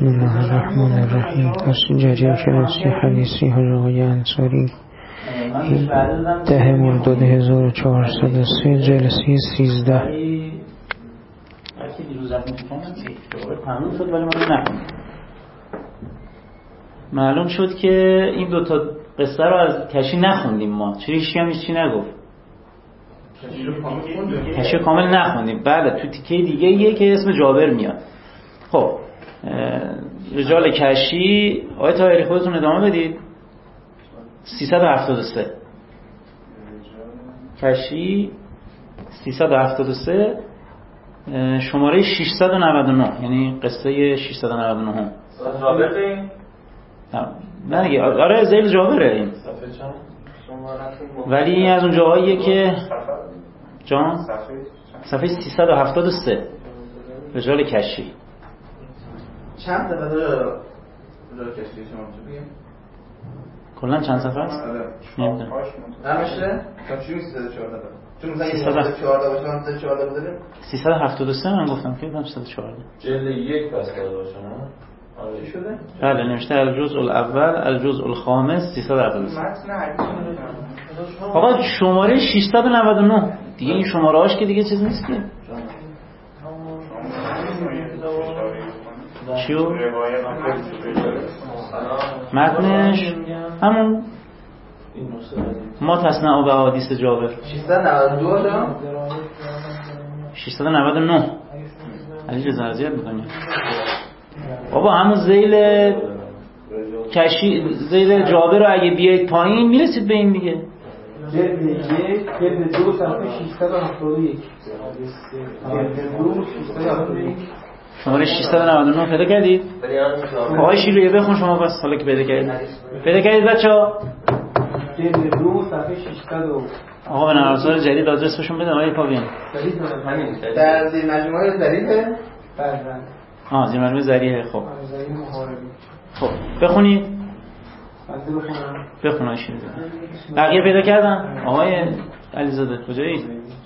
بسم الله الرحمن الرحیم. درس جریان شناسی حدیثی حاج آقای انصاری 10 مرداد 1403 جلسه 13. تموم شد ولی ما نخوندیم. معلوم شد که این دوتا قصه رو از کشی نخوندیم ما. چرا هیچ کم چی نگفت؟ کشی کامل نخوندیم. بله تو تیکه دیگه یه که اسم جابر میاد. خب رجال کشی آیه طاهری خودتون ادامه بدید. 373 کشی 373 شماره 699 یعنی قصه 699 جابر نه دیگه آره ذیل جابره این ولی این از اون جاهاییه که جان صفحه 373 رجال کشی چند صفحه رجال کشی شما چه بگیم؟ کلا چند صفحه است؟ نمیدونم نمیشه؟ چون 314 چون مثلا 314 باشه من 314 بذاریم 373 من گفتم که 314 جلد یک بس کرده باشه نه؟ چی شده؟ بله نوشته الجزء الاول الجزء الخامس 373 متن حدیث آقا شماره 699 دیگه این شماره هاش که دیگه چیز نیست که چیو؟ متنش همون ما تصنع به حدیث جابر 692 تا 699 علی رضا اذیت می‌کنی بابا همون ذیل کشی ذیل جابر رو اگه بیاید پایین میرسید به این دیگه جلد 1 جلد 2 صفحه 671 جلد 2 671 شماره 699 پیدا کردید؟ آقای شیلویه بخون شما بس حالا که پیدا کردید بچه‌ها جلد 2 صفحه 600 آقا به نوارسار جدید آدرسشون بده آقای پاویان در زیر مجموعه ظریفه بله زیر مجموعه ظریفه خب ظریف محاربی خب بخونید بنده بخونم بخون آقای شیلویه بقیه پیدا کردن آقای علیزاده کجایی؟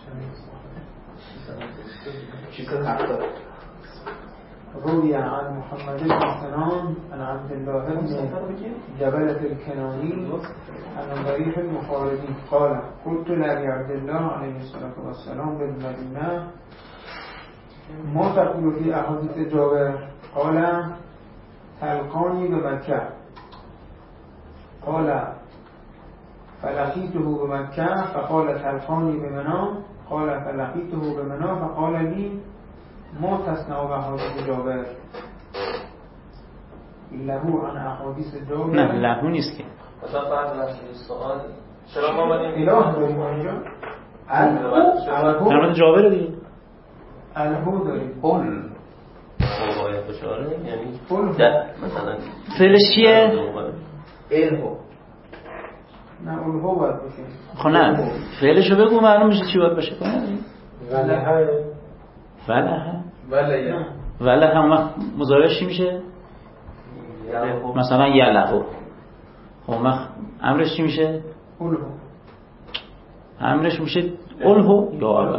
670 روی عن محمد بن سنان عن عبد الله بن جبلة الكناني عن ضريح المحاربي قال قلت لأبي عبد الله عليه الصلاة والسلام بالمدينة ما تقول في أحاديث جابر قال تلقاني بمكة قال فلقيته بمكة فقال تلقاني بمنى قال فلقيته بمنى فقال لي ما تصنع بحادث جابر لهو عن احادیث جابر نه لهو نیست که مثلا بعد از سوال چرا ما بدیم اله داریم اینجا در مورد جابر دیگه الهو داریم قل موقعی بشاره یعنی قل مثلا فعلش چیه؟ الهو نه الهو باید باشه خب نه فعلشو بگو معلوم میشه چی باید باشه وله هم مضارعش چی میشه؟ مثلا یلهو خب امرش چی میشه؟ الهو امرش میشه الهو یا اول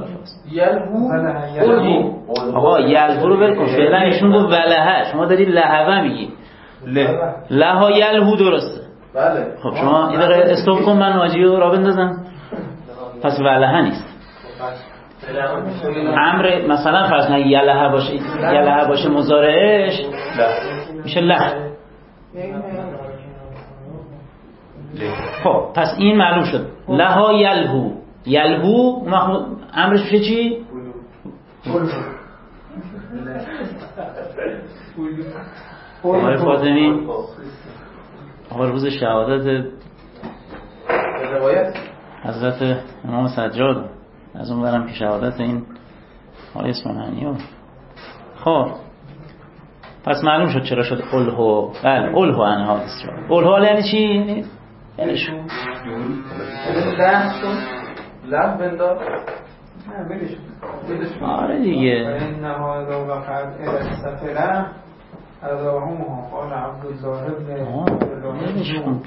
یلهو آقا یلهو رو بکن فعلا ایشون گفت ولهه شما داری لهوه میگی لها یلهو درسته بله خب شما این دقیقه استوب کن من ناجی رو را بندازم پس ولهه نیست امر مثلا فرض کنید یلهه باشه مضارعش میشه له خب پس این معلوم شد لها یلهو امرش میشه چی؟ آقای فاطمی آقای روز شهادت حضرت امام سجاد از اون برم که شهادت این آقای اسمانانی خب پس معلوم شد چرا شد الهو بله الهو عن حادث جابر الهو یعنی چی؟ یعنی شو لب بندار نه بلش آره دیگه فإنها إذا وقعت إلى السفلة أذاهمها قال عبد الله بن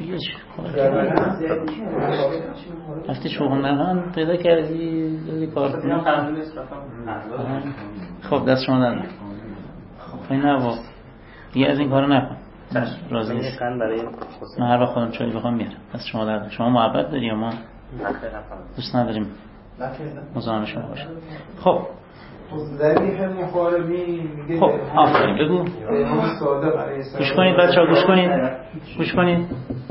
وقتی شوهن نهان پیدا کردی کار خب دست شما در خب این نبا دیگه از این کارو نکن. راضی نیست. برای من هر وقت خودم چای بخوام میارم. از شما درد. شما محبت داری یا ما دوست نداریم مزاحم شما باشه؟ خب ذریح محاربی میگه خب آفرین بگو. گوش کنید بچه‌ها، گوش کنید.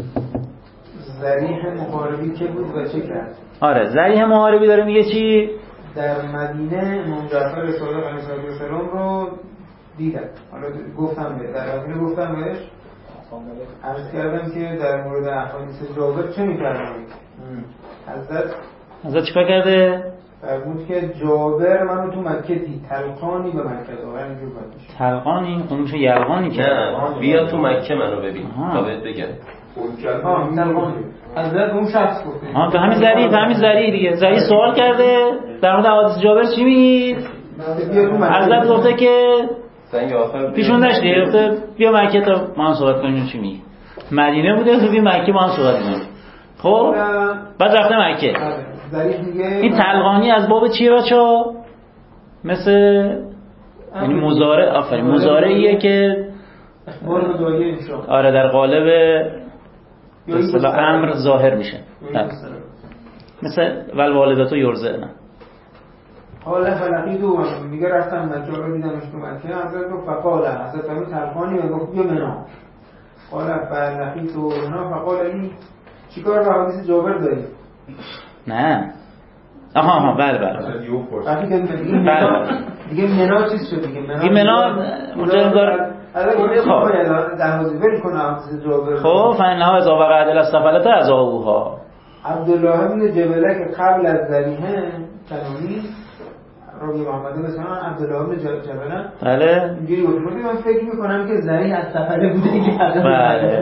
ذریح محاربی که بود و چه کرد؟ آره ذریح محاربی داره میگه چی؟ در مدینه امام جعفر صادق علیه السلام رو دیدن. حالا گفتم در مدینه گفتم بهش عرض کردم که در مورد احادیث جابر چه می‌فرمایید؟ حضرت چیکار کرده؟ فرمود که جابر منو تو مکه دید، تلقانی به مکه داره اینجور باشه. تلقانی اون میشه یلقانی که نه بیا تو مکه منو ببین تا بهت بگم. تلقانی حضرت اون شخص گفته. به همین ذری دیگه. ذری سوال کرده در مورد حدیث جابر چی میگی؟ حضرت گفته که سنگ آخر پیشون داشتی گفته بیا مکه تا ما هم صحبت کنیم چی میگی. مدینه بوده تو بیا مکه ما هم صحبت کنیم. خب بعد رفته مکه. این تلقانی از باب چیه بچه‌ها؟ مثل یعنی مضارع. آفرین مضارعیه که آره در قالب به اصطلاح امر ظاهر میشه. مثل والوالداتو یرزعن. حالا فلقیدو میگه رفتم مکه رو دیدمش تو مکه. حضرت رو فقاله حضرت فرمود تلقانی و گفت بیا منا. قال فلقیدو منا فقال لی چیکار با حدیث جابر داری؟ نه آها بله دیگه منا چیز شد دیگه منا اونجا انگار خب فانها اذا وقعت الاسفلت از آبوها. عبدالله بن جبله که قبل از ذریحه کنونی راوی محمد بن سنان عبدالله بن جبله بله اینجوری بود. من فکر میکنم که ذریح از سفله بوده که بله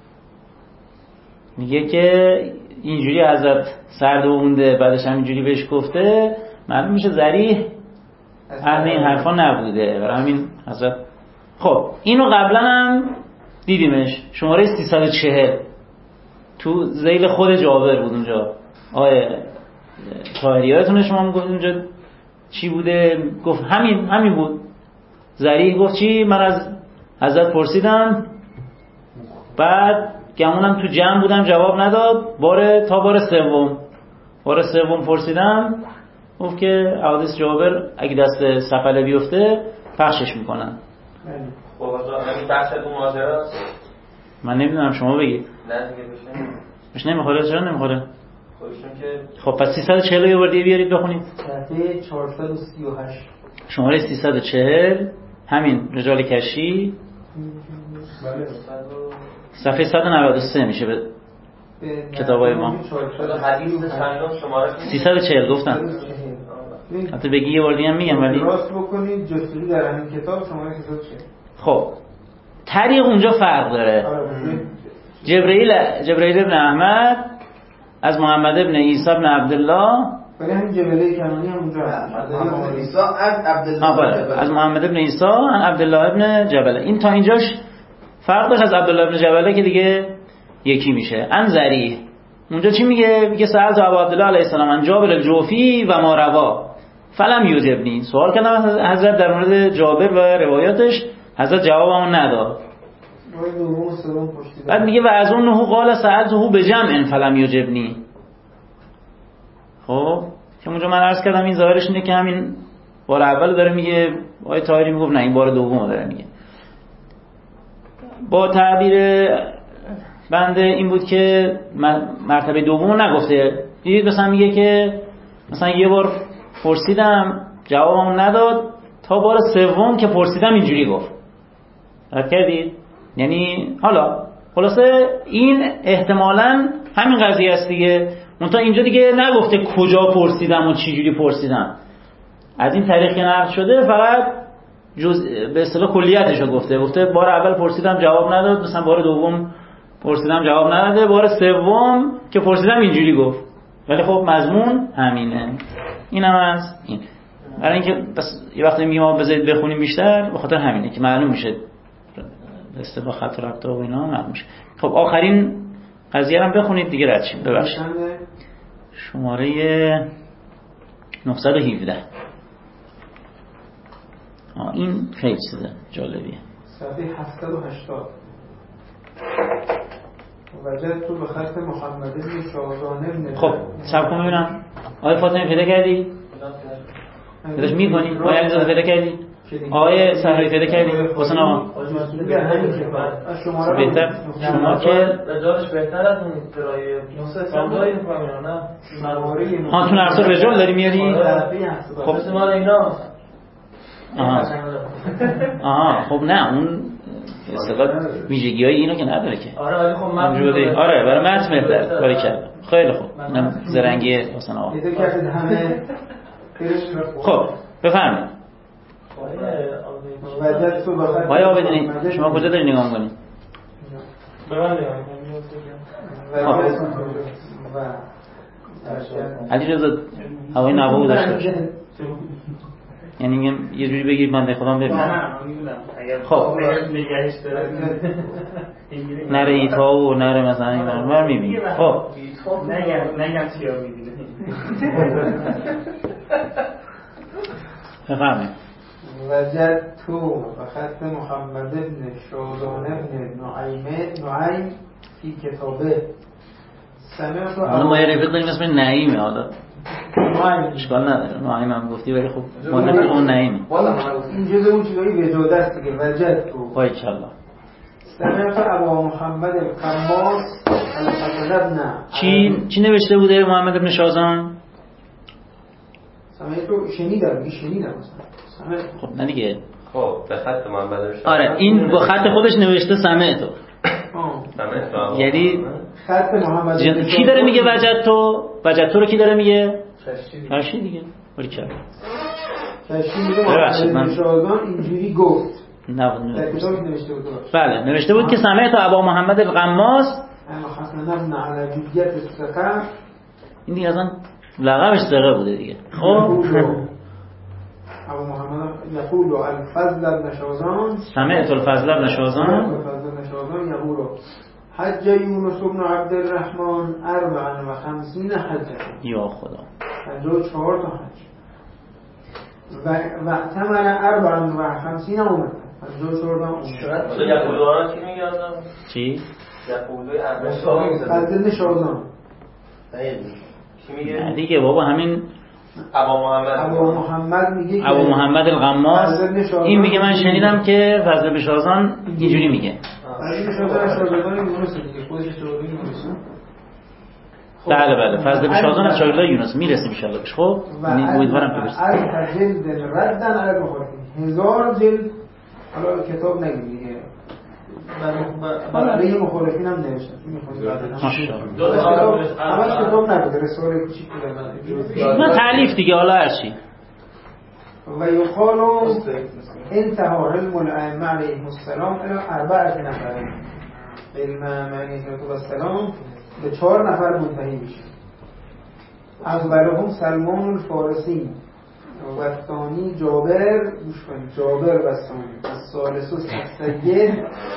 میگه که اینجوری حضرت سرد و مونده بعدش هم اینجوری بهش گفته معلوم میشه ذریح اهل این حرفا نبوده. برای همین حضرت خب اینو قبلا هم دیدیمش شماره 340 تو ذیل خود جابر بود اونجا. آیه طاهری یادتونه شما میگفت اونجا چی بوده؟ گفت همین بود. ذریح گفت چی؟ من از حضرت پرسیدم بعد گمونم تو جمع بودم جواب نداد. تا بار سوم پرسیدم گفت که حدیث جابر اگه دست سفله بیفته پخشش میکنن. خب همین بحث اون ماجراست. من نمیدونم شما بگید. نه دیگه بهش نمیخوره. چرا نمیخوره؟ خودشون که خب پس 340 یه بار دیگه بیارید بخونید. صفحه 438 شماره 340 همین رجال کشی بله صفحه 193 میشه به کتابای ما. حدیث چندم شماره 340 گفتم. حتی بگی یه بار دیگه هم میگم ولی راست بکنید جستجو در همین کتاب شماره 340. خب طریق اونجا فرق داره. جبرئیل ابن احمد از محمد ابن عیسی ابن عبدالله ولی همین جبله کنانی هم اونجا هست. محمد عیسی از عبدالله از محمد ابن عیسی عن عبدالله ابن جبله. این تا اینجاش فرق داشت. از عبدالله ابن جبله که دیگه یکی میشه. عن ذریح اونجا چی میگه؟ میگه سألت ابو عبدالله علیه السلام عن جابر الجوفی و ما روا فلم یجبنی. سوال کردم حضرت در مورد جابر و روایاتش، حضرت جوابمون نداد. بعد میگه و از اون نهو قال سألته بجمع فلم یجبنی. خب که اونجا من عرض کردم این ظاهرش اینه که همین بار اول داره میگه. آیه طاهری میگفت نه این بار دوم داره میگه. با تعبیر بنده این بود که مرتبه دوم نگفته. دیدید مثلا میگه که مثلا یه بار پرسیدم جوابم نداد تا بار سوم که پرسیدم اینجوری گفت. رد کردید؟ یعنی حالا خلاصه این احتمالاً همین قضیه است دیگه. منتها اینجا دیگه نگفته کجا پرسیدم و چی جوری پرسیدم. از این طریق که نقل شده فقط به اصطلاح کلیتش رو گفته بار اول پرسیدم جواب نداد، مثلا بار دوم پرسیدم جواب نداده، بار سوم که پرسیدم اینجوری گفت. ولی خب مضمون همینه. اینم از این. برای اینکه بس یه وقتی میگم بذارید بخونیم بیشتر به خاطر همینه که معلوم میشه استفاده خط ربط و اینا معلوم میشه. خب آخرین قضیه رو بخونید دیگه رد شیم. ببخشید. شماره 917. این خیلی چیزه جالبیه. صفحه 780 وجدت به خط محمد بن شاهزان بن. خب صبر کن ببینم آقای فاطمی پیدا کردی؟ پیداش می‌کنی؟ آقای علیزاده پیدا کردی؟ آقای سحری پیدا کردی؟ حسین آقا بهتر شما که رجالش بهتر از اون درایه سامداری میکنم نه ها تو نرسال رجال داری میاری؟ خب مثل مال اینا. آها خب نه اون اصطلاح ویژگی های اینو که نداره که. آره ولی خب من آره برای متن بهتر باری کرد. خیلی خوب اینم زرنگی حسین آقا. خب بفرمایید. آیا آبدینی شما کجا داری نگاه می‌کنی؟ علی رضا هوای نواهو داشته باشه، یعنی میگم یه جوری بگیر بنده خودم ببینم. نه میدونم خب نگهش داره نره ایتا و نره مثلا این برمار میبینی. خب نگم چیا میبینه. بفرمایید. وجدت به خط محمد بن شاهزان بن نعیم فی کتابه سمعت. حالا ما یه رفیق داریم اسم نعیمه، حالا اشکال نداره نعیم هم گفتی ولی خب ما رفیق اون نعیمه. این جزء اون چیزایی وجاده است دیگه. وجدت بایکالله. سمعت ابا محمد القماس الفضل بن. چی نوشته بوده محمد بن شاهزان؟ سمعت شنیدم خب نه دیگه. خب به خط محمد بن شاهزان. آره این با خط خودش نوشته سمعت. یعنی خط محمد کی داره میگه وجدتو رو کی داره میگه؟ چشی دیگه. ولی چرا؟ چشی میگه محمد بن شاهزان اینجوری گفت. نه در کتابی نوشته بود. بله نوشته بود که سمعت ابا محمد القماس اما حسن بن علویت الثقه. این دیگه اصلا لقبش ثقه بوده دیگه. خب ابو محمد یقول الفضل بن شاهزان سمعت الفضل بن شاهزان یقول حج یونس بن عبد الرحمن 54 حجه. یا خدا 54 تا حج و تمن 54 عمره. 54 تا عمره. یقولوها چی میگه آدم؟ چی؟ یقولوی اربعین فضل بن شاهزان چی میگه؟ نه دیگه بابا همین ابو محمد میگه ابو محمد القماس این میگه من شنیدم که فضل بن شاهزان اینجوری میگه. فضل بن شاهزان شاگردان یونس دیگه، خودش شاگردان یونس. بله فضل بن شاهزان از شاگردان یونس میرسیم ان شاء الله. خب امیدوارم که برسیم. از جلد ردن علی المخالفین 1000 جلد. حالا کتاب نگیم دیگه، برای مخالفین هم نوشتن. ماشاءالله همش کتاب نبوده، رساله کوچیک بوده نه تالیف دیگه. حالا هرچی و یقال انتهى علم الائمه علیهم السلام الى 4 نفر. علم علیهم السلام به 4 نفر منتهی میشه. اولهم سلمان الفارسی و الثانی جابر، گوش کنید، جابر و ثانی الثالث السید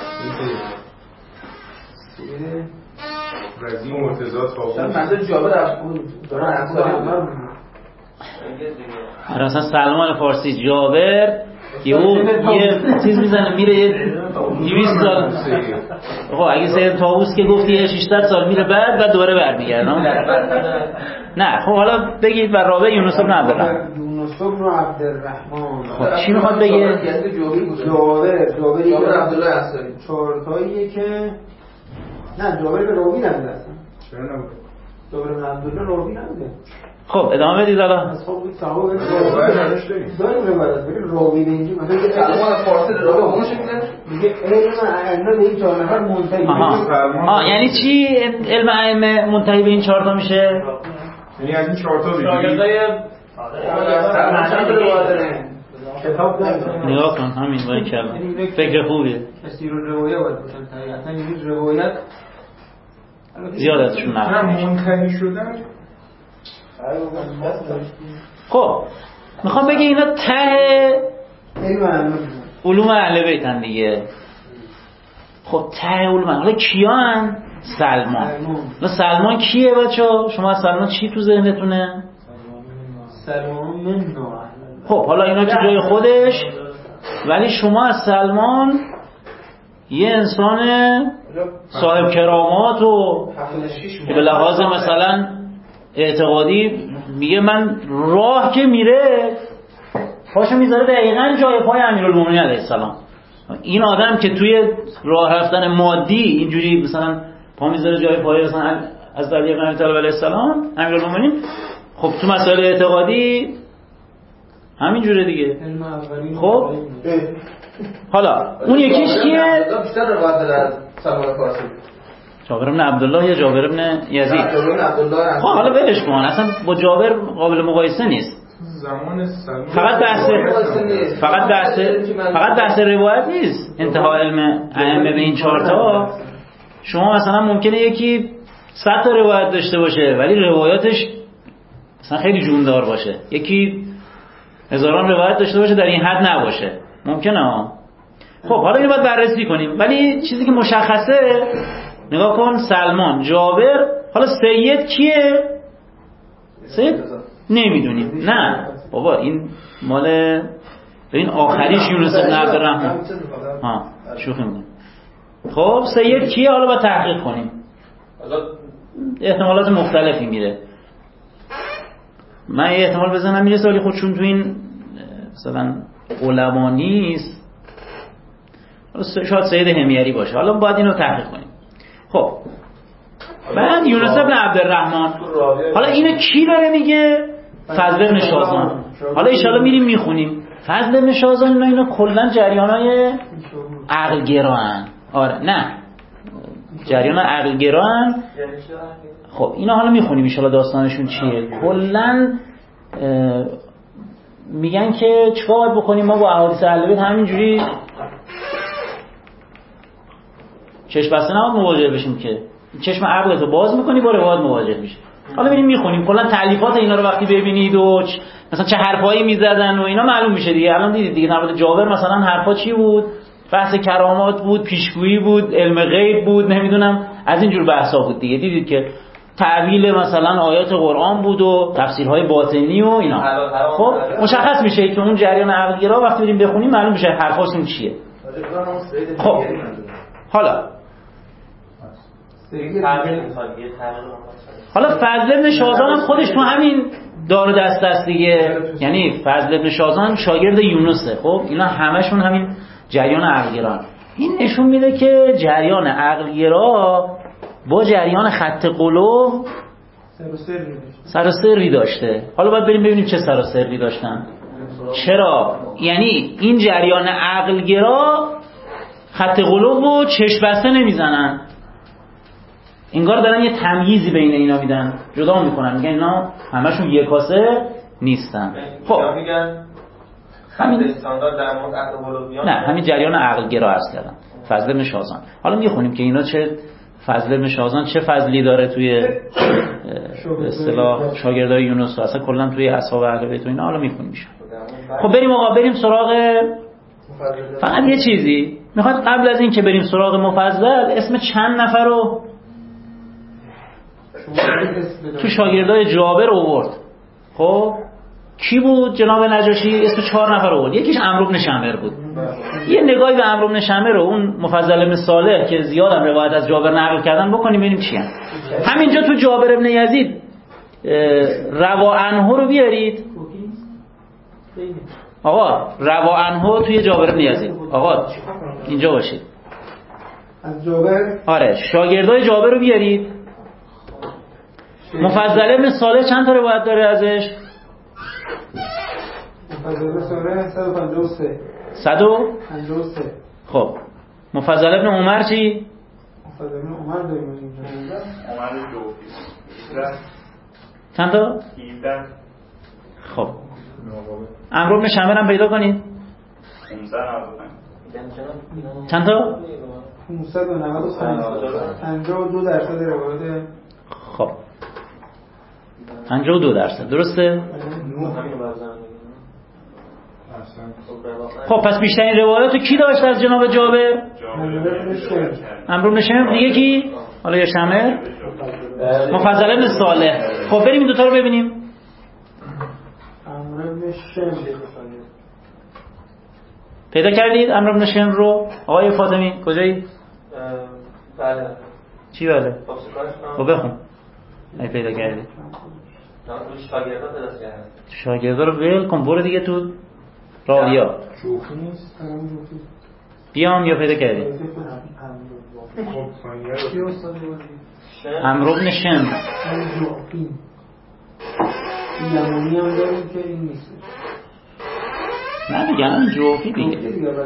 رضی مرتضی طاووس. مثلا جابر افغان داره انصاری اصلا سلمان فارسی جابر یه چیز میزنه میره یه 200 سال. خب اگه سید طاووس که گفتی 600 سال میره بعد دوباره برمیگرده. نه خب حالا بگید و رابع یونس بن عبدالرحمن. یونس بن عبدالرحمن خب چی میخواد بگه؟ جابر عبدالله انصاری. 4 تاییه که نه جابر به راوی نبوده اصلا. چرا نبوده؟ جابر بن عبدالله راوی نبوده. خب ادامه بدید حالا. خب صحابه داریم راوی به اینجا مثلا سلمان فارسی راوی اون شکله میگه علم ائمه به این 4 نفر منتهی. یعنی چی علم ائمه منتهی به این 4 تا میشه؟ یعنی از این 4 تا بگیری کتاب نگاه کن همین باید کردم. فکر خوبیه. کسی رو روایه باید باشن طریقتا این روایت زیاد ازشون نقل منتهی شدن. خب میخوام بگه اینا ته علوم اهل بیتن دیگه. خب ته علوم حالا کیان؟ سلمان کیه بچه‌ها؟ شما از سلمان چی تو ذهنتونه؟ سلمان من نوع. خب حالا اینا که جای خودش، ولی شما از سلمان یه انسان صاحب کرامات و به لحاظ مثلا اعتقادی میگه من راه که میره پاشو میذاره دقیقاً جای پای امیرالمومنین علیه السلام. این آدم که توی راه رفتن مادی اینجوری مثلا پا میذاره جای پای مثلا از علی بن ابی طالب علیه السلام امیرالمومنین، خب تو مسائل اعتقادی همین جوره دیگه. خب حالا اون یکیش کیه؟ بیشتر روایت داره از سلمان فارسی. جابر بن عبدالله یا جابر بن یزید؟ جابر بن عبدالله. خب حالا ولش کن، اصلا با جابر قابل مقایسه نیست. زمان سلمان فقط بحث روایت نیست. انتها علم ائمه به این چهارتا، شما مثلا ممکنه یکی 100 تا روایت داشته باشه ولی روایاتش مثلا خیلی جوندار باشه، یکی هزاران روایت داشته باشه در این حد نباشه، ممکنه ها. خب حالا اینو باید بررسی کنیم، ولی چیزی که مشخصه نگاه کن، سلمان، جابر، حالا سید کیه؟ سید نمیدونیم. نه بابا این مال این آخریش یونس بن عبدالرحمن. ها شوخی میکنم. خب سید کیه؟ حالا باید تحقیق کنیم، احتمالات مختلفی میره. من یه احتمال بزنم میرسه، ولی خود چون تو این مثلا علما نیست، شاید سید همیری باشه. حالا باید اینو تحقیق کنیم. خب بعد یونس بن عبدالرحمن، حالا اینو کی داره میگه؟ فضل بن شازان. حالا ان شاءالله میریم میخونیم. فضل بن شازان اینا کلا جریانای عقل گران. آره نه جریان عقل گران. خب اینا حالا میخونیم ان شاءالله داستانشون چیه. کلا میگن که چیکار باید بکنیم ما با احادیث اهل بیت، همینجوری چشم بسته نباید مواجه بشیم که چشم عقلتو باز میکنی با روایت مواجه میشی. حالا میریم میخونیم کلا تالیفات اینا رو وقتی ببینید و مثلا چه حرفایی میزدن و اینا معلوم میشه دیگه. الان دیدید دیگه در مورد جابر مثلا حرفا چی بود؟ بحث کرامات بود، پیشگویی بود، علم غیب بود، نمیدونم از این جور بحثا بود دیگه. دیدید که تعویل مثلا آیات قرآن بود و تفسیرهای باطنی و اینا. خب مشخص میشه که اون جریان عقلگرا وقتی بریم بخونیم معلوم میشه حرفاشون چیه. خب حالا فضل بن شازان هم خودش تو همین دار و دست است دیگه. یعنی فضل بن شازان شاگرد یونسه. خب اینا همشون همین جریان عقلگران. این نشون میده که جریان عقلگرا با جریان خط قلوب سر و سری داشته. حالا باید بریم ببینیم چه سر و سری داشتن. چرا؟ یعنی این جریان عقلگرا خط قلوب رو چشم بسته نمیزنن، انگار دارن یه تمییزی بین اینا میدن، جدا میکنن، میگن اینا همشون یک کاسه نیستن. خب همین استاندارد در مورد عقل قلوبیان، نه همین جریان عقلگرا عرض کردم. فضل بن شازان. حالا میخونیم که اینا چه فضل بن شازان چه فضلی داره توی به اصطلاح شاگردای یونس و اصلا کلا توی اصحاب اهل بیت و اینا. حالا میخونیم میشه. خب بریم آقا، بریم سراغ. فقط یه چیزی میخواد قبل از این که بریم سراغ مفضل، اسم چند نفر رو تو شاگردای جابر آورد. خب کی بود جناب نجاشی؟ اسم 4 نفر آورد. یکیش عمرو بن شمر بود. یه نگاهی به عمرو بن شمر و اون مفضل بن صالح که زیاد هم روایت از جابر نقل کردن بکنیم ببینیم چی هم. همینجا تو جابر بن یزید روا عنه رو بیارید آقا. روا عنه توی جابر بن یزید آقا اینجا باشید. از جابر؟ آره شاگردای جابر رو بیارید. مفضل بن صالح چند تا روایت داره ازش؟ مفضل بن صالح 153. 153. خب مفضل بن عمر چی؟ مفضل بن عمر داریم اینجا. عمر جو. چند تا؟ 17. خب عمرو بن شمر هم پیدا کنید. 595. چند تا؟ 595. 52% روایت. خب 52% درسته؟ خب پس بیشترین روایات رو کی داشت از جناب جابر؟ عمرو بن شمر. دیگه کی؟ حالا یا شمر؟ مفضل بن صالح. خب بریم این دوتا رو ببینیم. عمرو بن شمر پیدا کردید عمرو بن شمر رو؟ آقای فاطمی کجایی؟ بله. چی بله؟ خب بخون. ای پیدا کردی. شاگردا درست کردن. شاگردا رو ول کن، برو دیگه تو راویا. جوفی نیست، جوفی. بیام یا پیدا کردی؟ عمرو بن شمر. جوفی. یمانی هم داریم که این نیست. نه دیگه همین جوفی دیگه.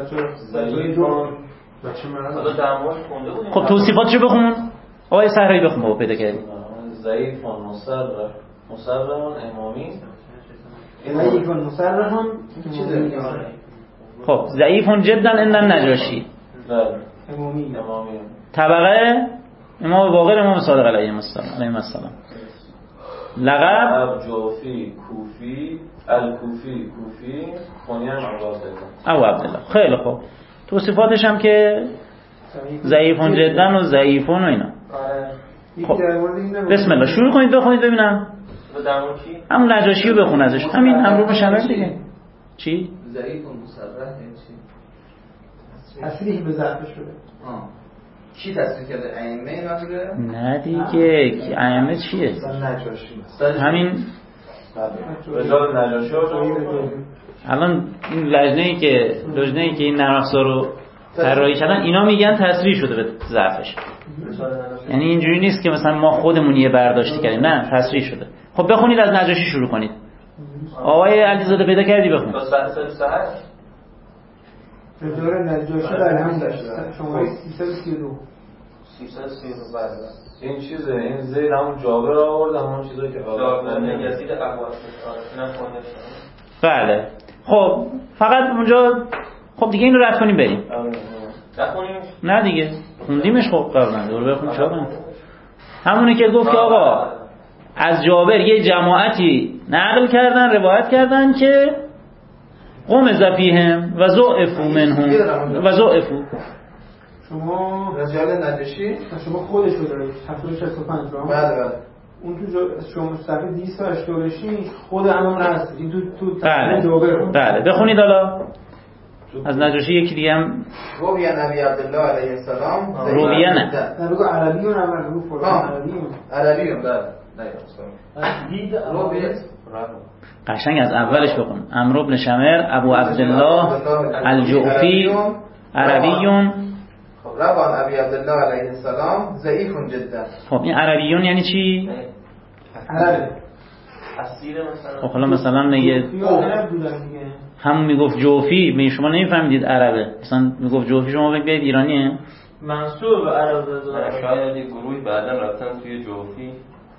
خب توصیفاتشو بخون. آقای صحرایی بخون بابا پیدا کردی. ضعیف مصرح امامی. ضعیف مصرح چیزه؟ خب ضعیف جدا عند النجاشی. بله. امامی. طبقه امام باقر امام صادق علیه السلام. لقب جوفی کوفی الکوفی کوفی کنیم ابو عبدالله. خیلی خوب. توصیفاتش هم که ضعیفون جدا و ضعیفون و اینا. خب بسم الله شروع کنید بخونید ببینم. همون نجاشی رو بخون ازش. همین عمرو بن شمر دیگه. چی؟ ضعیفون مصرح یعنی چی؟ تصریح به ضعف شده. کی تصریح کرده؟ ائمه نبوده؟ نه دیگه ائمه چیه؟ نجاشی. همین رجال نجاشی الان این لجنه‌ای که این نرم افزار رو طراحی کردن اینا میگن تصریح شده به ضعفش. یعنی اینجوری نیست که مثلا ما خودمون یه برداشتی کردیم، نه تصریح شده. خب بخونید از نجاشی شروع کنید. آقای علیزاده پیدا کردی بخون. رجال نجاشی در هم داشت. شماره 332. 332 بعد. این چیزه، این زید همون جابر آورد، همون چیزایی که جابر یزید ابوالحسن اینا خونده. بله. خب فقط اونجا خب دیگه اینو رد کنیم بریم. بخونیم؟ نه دیگه خوندیمش. خب قبلا دور بخون چرا؟ همونی که گفت که آقا از جابر یه جماعتی نقل کردن روایت کردن که قوم زفیهم و ضعفوا منهم و ضعفوا. شما رجال نجاشی شما خودش رو دارید 765 رو. بله. اون تو شما صفحه 286 خود همون هست. این تو بله. جابر. بله بخونید حالا از نجاشی یکی دیگه هم رویه نبی عبدالله علیه السلام. رویه نه بگو عربیون هم رو فلان عربیون. بله. دید رویه قشنگ از اولش بخون. عمرو بن شمر ابو عبدالله الجعفی عربیون. خب روان ابی عبدالله علیه السلام ضعیف جدا. خب این عربیون یعنی چی؟ عربی. تفسیر مثلا. خب حالا مثلا میگه همون میگفت جوفی، می شما نمیفهمیدید عربه. مثلا میگفت جوفی شما بیاید ایرانیه. منصوب به عرب دادن. شاید یه گروهی بعداً رفتن توی جوفی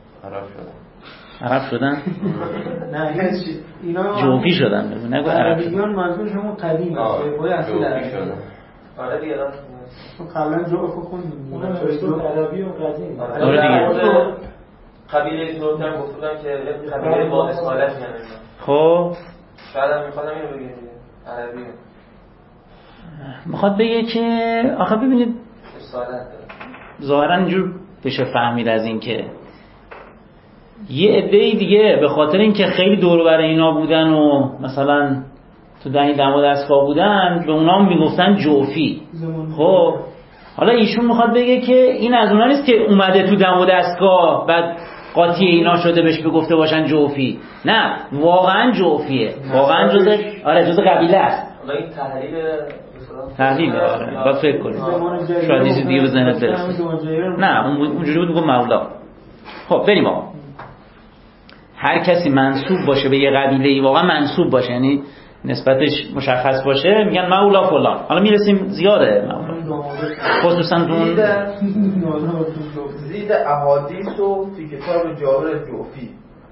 عرب شدن. نه اینا جوفی شدن. نگو عرب شدن. عربیان منظورش همون قدیم است. به پای اصل عربی شدن. آره دیگه راست. تو قبلا جوف خوندیم. اون منظور عربی و قدیم. آره دیگه. قبیله زورتن گفتن که قبیله با اصالت یعنی. خب شاید هم میخوادم اینو بگه دیگه عربی. میخواد بگه که آخه ببینید اصالت ظاهرا اینجور بشه فهمید از این که یه عده‌ای دیگه به خاطر اینکه خیلی دور و بر اینا بودن و مثلا تو دم و دستگاه بودن به اونا میگفتن جوفی. خب حالا ایشون میخواد بگه که این از اونا نیست که اومده تو دم و دستگاه بعد قاطی اینا شده بهش بگفته باشن جوفی. نه واقعا جوفیه، واقعا جز قبیله است. حالا این تحلیل آره باید فکر کنید شاید یه چیز دیگه به ذهنت برسه. نه اونجوری بود میگم مولا. خب بریم آقا. هر کسی منسوب باشه به یه قبیله‌ای واقعا منسوب باشه یعنی نسبتش مشخص باشه میگن مولا فلان. حالا میرسیم زیاده مولا خصوصا اون زید احادیث و فی کتاب جابر جوفی.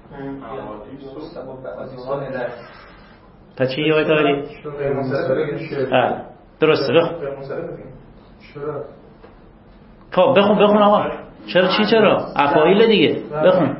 تا چی آقای تاری؟ درسته بخون. خب بخون آقا. چرا؟ افایل دیگه بخون.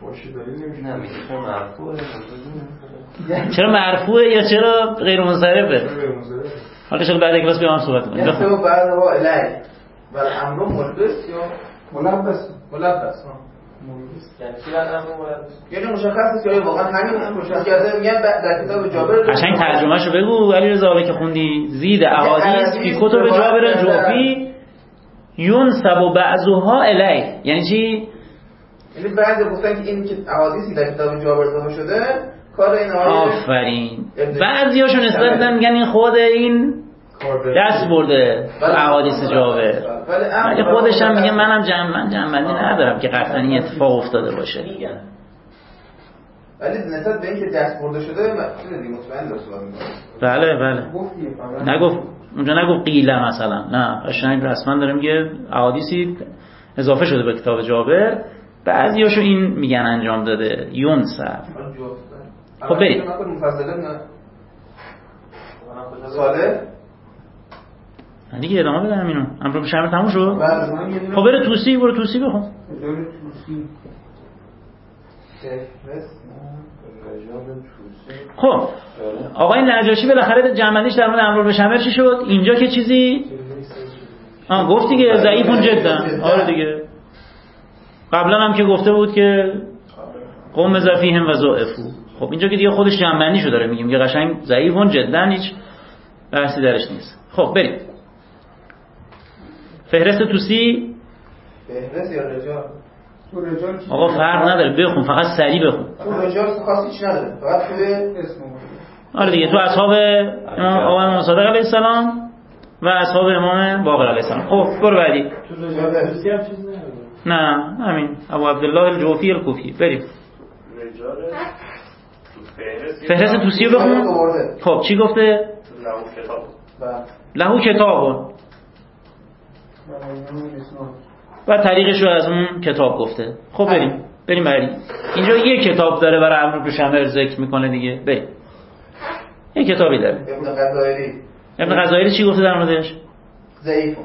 چرا مرفوعه یا چرا غیر منصرفه؟ حالا شکل بعد یک بس بیام صحبت کنیم. بخون. بعد ها الی و الامر ملبس یا ملبس. یعنی مشخصه که واقعا همین مشخص کرده میگن در کتاب جابر قشنگ ترجمهشو بگو علی رضا که خوندی زید احادیث فی کتب جابر جوفی ینسب بعضها الیه. یعنی چی؟ یعنی بعضی گفتن که این که احادیثی در کتاب جابر اضافه شده کار این آفرین. بعضیاشون نسبت دادن میگن این خود این دست برده احادیث جابر، ولی خودش هم میگه منم جنبندی ندارم که قطعا این اتفاق افتاده باشه. ولی نسبت به این که دست برده شده مطمئن رسول میگه. بله نگفت اونجا، نگفت قیله مثلا، نه قشنگ رسما داره میگه احادیثی اضافه شده به کتاب جابر، بعضیاشو این میگن انجام داده یونسب. خب بریم ساله دیگه ادامه بده همینو. امر به شمر تموم شد. خب برو توسی بخون. خب آقای نجاشی بالاخره جمع‌بندیش در مورد امر به شمر چی شد؟ اینجا که چیزی گفت دیگه ضعیفون جدا. آره دیگه قبلا هم که گفته بود که قوم ضعیفهم و ضعفو. خب اینجا که دیگه خودش جمع‌بندیشو داره میگه، میگه قشنگ ضعیفون جدا، هیچ بحثی درش نیست. خب بریم فهرست توسی. فهرست یا رجال؟ آقا فرق نداره، بخون، فقط سریع بخون. تو رجال خاصی چی نداره، فقط توی اسم. آره دیگه تو اصحاب امام صادق علیه السلام و اصحاب امام باقر علیه السلام. خب برو بعدی. تو رجال توسی هم چیز نداره. نه همین ابو عبدالله الجوفی الکوفی. بریم رجال فهرست توسی رو بخون. خب چی گفته؟ لهو کتاب و طریقش رو از اون کتاب گفته. خب بریم بعدی. اینجا یه کتاب داره برای امر به شمر ذکر میکنه دیگه. بریم یه کتابی داره. ابن غزایری چی گفته در موردش؟ ضعیف.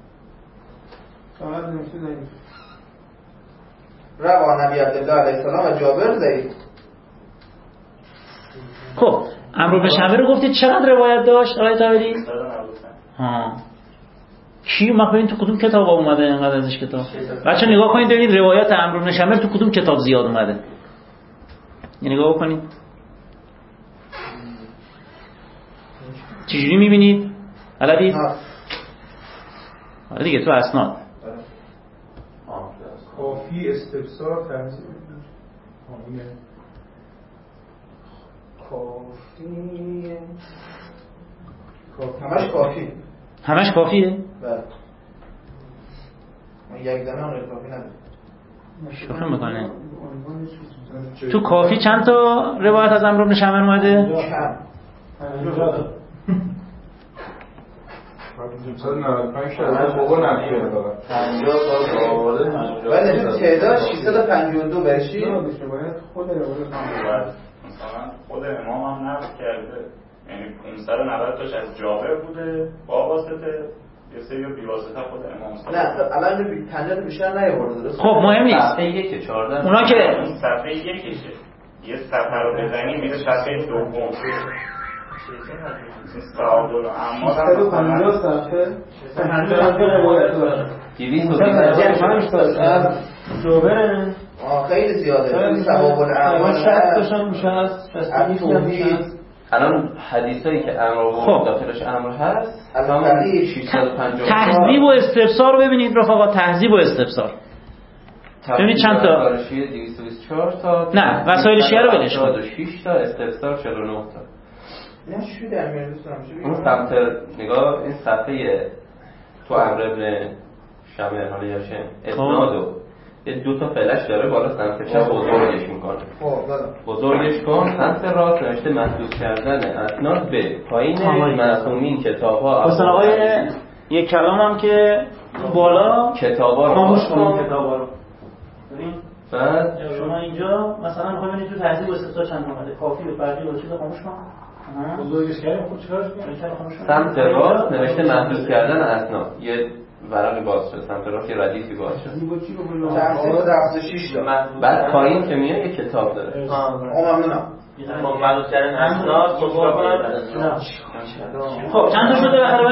رواه نبی عبدالله علیه السلام و جابر ضعیف. خب امر به شمر رو گفتید چقدر روایت داشت آقای طاهری؟ کی ببین تو کدوم کتاب اومده اینقدر ازش کتاب؟ بچه نگاه کنید ببینید روایات امر بن شمر تو کدوم کتاب زیاد اومده. یه نگاه بکنید چجوری میبینید؟ بلدید؟ آره دیگه تو اسناد. کافی استفسار تنظیم کافی همش کافیه؟ بله. من یک دانه هم کافی نداره. شوخی میکنه. تو کافی چند تا روایت از امر بن شمر اومده؟ کم. 95 تا فوق نفیه داره. 50 تا آورده. ولی تعداد 652 بشی روایت خود روایت مثلا خود امام هم نقل کرده، یعنی 590 تاش از جابر بوده با واسطه، یه سری بی واسطه خود امام صادق. نه الان بی پنجاه بیشتر نیاورده درست. خب مهم نیست. صفحه 1 14 اونا که این صفحه 1شه، یه صفحه رو بزنی میره صفحه دوم. استعادل اما 650 صفحه 50 روایت داره. 225 تا جابر خیلی زیاده. ثواب الاعمال 60 تاشون میشه از 60 الان حدیثایی که امر و داخلش امر هست الان 650 تهذیب و استفسار رو ببینید رفقا، تهذیب و استفسار ببینید چند تا. وسایل 224 تا، نه وسایل شیعه رو ولش کن. 6 تا، استفسار 49 تا. نه چی در میاد دوستان اون سمت نگاه این صفحه تو امر ابن شمر حالا یاشه اسنادو یه دو تا فلش داره بالا سمت چپ بزرگش میکنه. بزرگش کن. سمت راست نوشته محدود کردن اسناد به پایین معصومین کتاب‌ها. مثلا آقای یک کلام هم که بالا کتاب‌ها رو خاموش کن. کتاب‌ها رو ببین. بعد شما اینجا مثلا می‌خواید ببینید تو تهذیب و استفسار چند اومده. کافی و فرقی و چیزا خاموش کن. بزرگش کردیم خود چیکارش کنیم؟ سمت راست نوشته محدود کردن اسناد، یه ورقی باز شد سمت راست، یه ردیفی باز شد. بعد پایین که میاد یه کتاب داره. ممنونم. محدود کردن اسناد خب چند تا شده بخره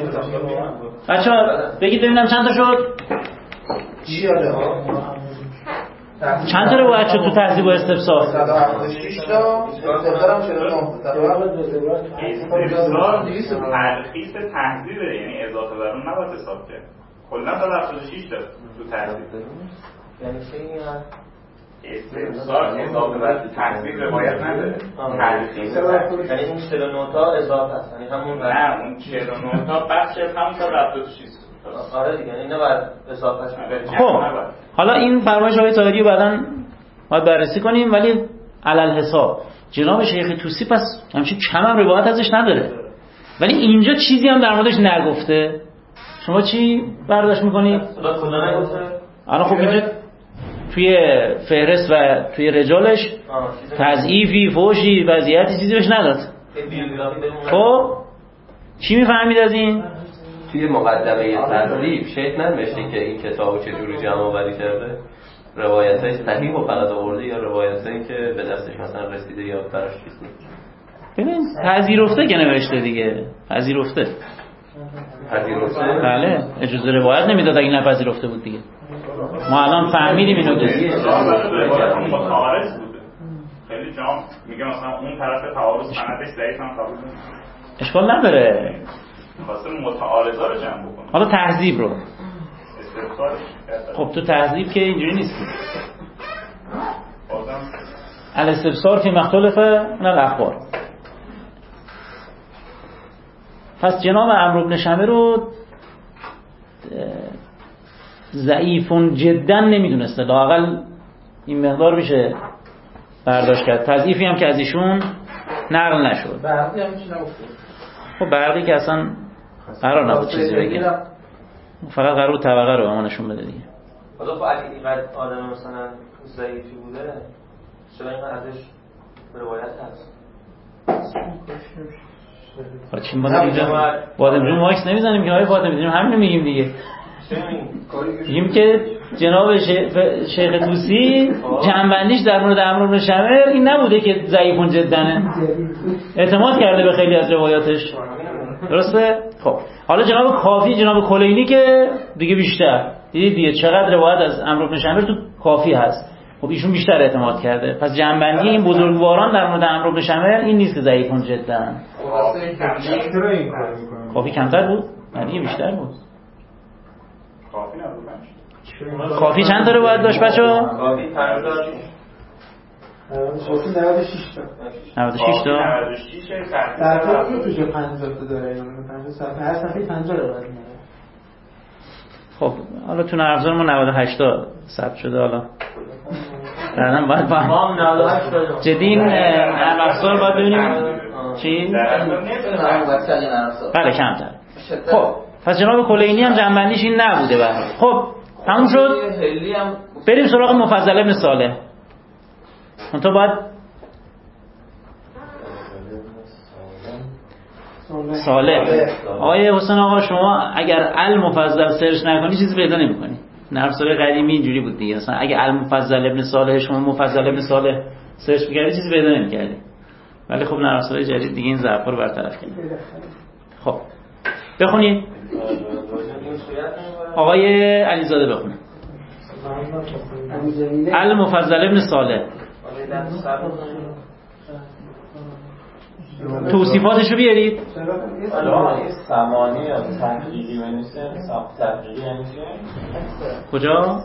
بچه‌ها بگید ببینم چند تا شد. زیاده چند تا روایت شد تو تهذیب و استفسار؟ 176 تا استفسار هم 49 استفسار تلخیص تهذیبه، یعنی اضافه بر اون نباید حساب کرد. کلا 176 تا تو تهذیب. یعنی چی؟ استفسار اضافه بر تهذیب روایت نداره. تلخیص یعنی این 49 تا اضافه است، یعنی همون نه اون 49 تا بخش همون 176. آره دیگه، این نباید اضافهش بشه. خب حالا این فرمایش آقای طاهری رو بعداً باید بررسی کنیم، ولی علل حساب جناب شیخ طوسی پس همچین کم هم روایت ازش نداره، ولی اینجا چیزی هم در موردش نگفته. شما چی برداشت میکنید؟ الان خب اینجا توی فهرست و توی رجالش تضعیفی، فوشی، وضعیتی چیزی بهش نداد. خب چی میفهمید از این؟ توی مقدمه تضعیف شیخ ننوشته که این کتابو چجوری جمع آوری کرده، روایت‌های صحیح و فقط آورده یا روایتایی که به دستش مثلا رسیده یا براش چیز نیست. ببین پذیرفته که نوشته دیگه، پذیرفته. بله اجازه روایت نمیداد اگه نپذیرفته بود دیگه. ما الان فهمیدیم اینو که متعارض بوده. خیلی جام میگه مثلا اون طرف تعارض سندش ضعیف هم قبول نمی‌کنه. اشکال نداره. واسه متعارضا رو جمع بکنه. حالا تهذیب رو. استفسارش خب تو تهذیب که اینجوری نیست. الاستفسار فی مختلف من الاخبار. پس جناب عمرو بن شمه رو ضعیفون جدا نمیدونسته، لااقل این مقدار میشه برداشت کرد. تضعیفی هم که از ایشون نقل نشد. برقی هم چی نگفته؟ خب برقی که اصلا قرار نبود چیزی بگه، فقط قرار بود طبقه رو به ما نشون بده دیگه. حالا خب اگه اینقدر آدم مثلا ضعیفی بوده چرا اینقدر ازش روایت هست؟ چین بادم جون واکس نمیزنیم که های فاطمه میزنیم، همین میگیم دیگه. میگیم که جناب شیخ طوسی جنبندیش در مورد عمرو بن شمر این نبوده که ضعیفون جدنه، اعتماد کرده به خیلی از روایاتش. درسته؟ خب حالا جناب کافی، جناب کلینی که دیگه بیشتر دیدید دیگه چقدر روایت از عمرو بن شمر تو کافی هست. خب ایشون بیشتر اعتماد کرده. پس جنبندی این بزرگواران در مورد عمرو بن شمر این نیست که ضعیفون جدا. کافی کمتر بود؟ نه بیشتر بود. کافی چند تا روایت داشت بچه‌ها؟ کافی 56 96 تا 96 تا 96 در واقع توش 50 تا داره، 50 صفحه، هر صفحه 50 روایت میاره. خب حالا تو افزار ما 98 تا ثبت شده. حالا بعداً باید فهم جدی این افزار باید ببینیم چی؟ بله کمتر. خب پس جناب کلینی هم جنبندیش این نبوده بله. خب تموم شد، بریم سراغ مفضل ابن صالح. منتها باید صالح. آقای حسین آقا شما اگر المفضل سرچ نکنی چیزی پیدا نمی‌کنی. نرم سال قدیمی اینجوری بود دیگه، مثلا اگه المفضل ابن صالح شما مفضل ابن صالح سرچ می‌کردی چیزی پیدا نمی‌کردی. ولی خب نرم سال جدید دیگه این ضعف‌ها رو برطرف کرد. خب بخونید آقای علیزاده بخونه. المفضل ابن صالح توصیفاتش رو بیارید. سمانی یا تحقیقی بنویسه، تحقیقی بنویسه کجا؟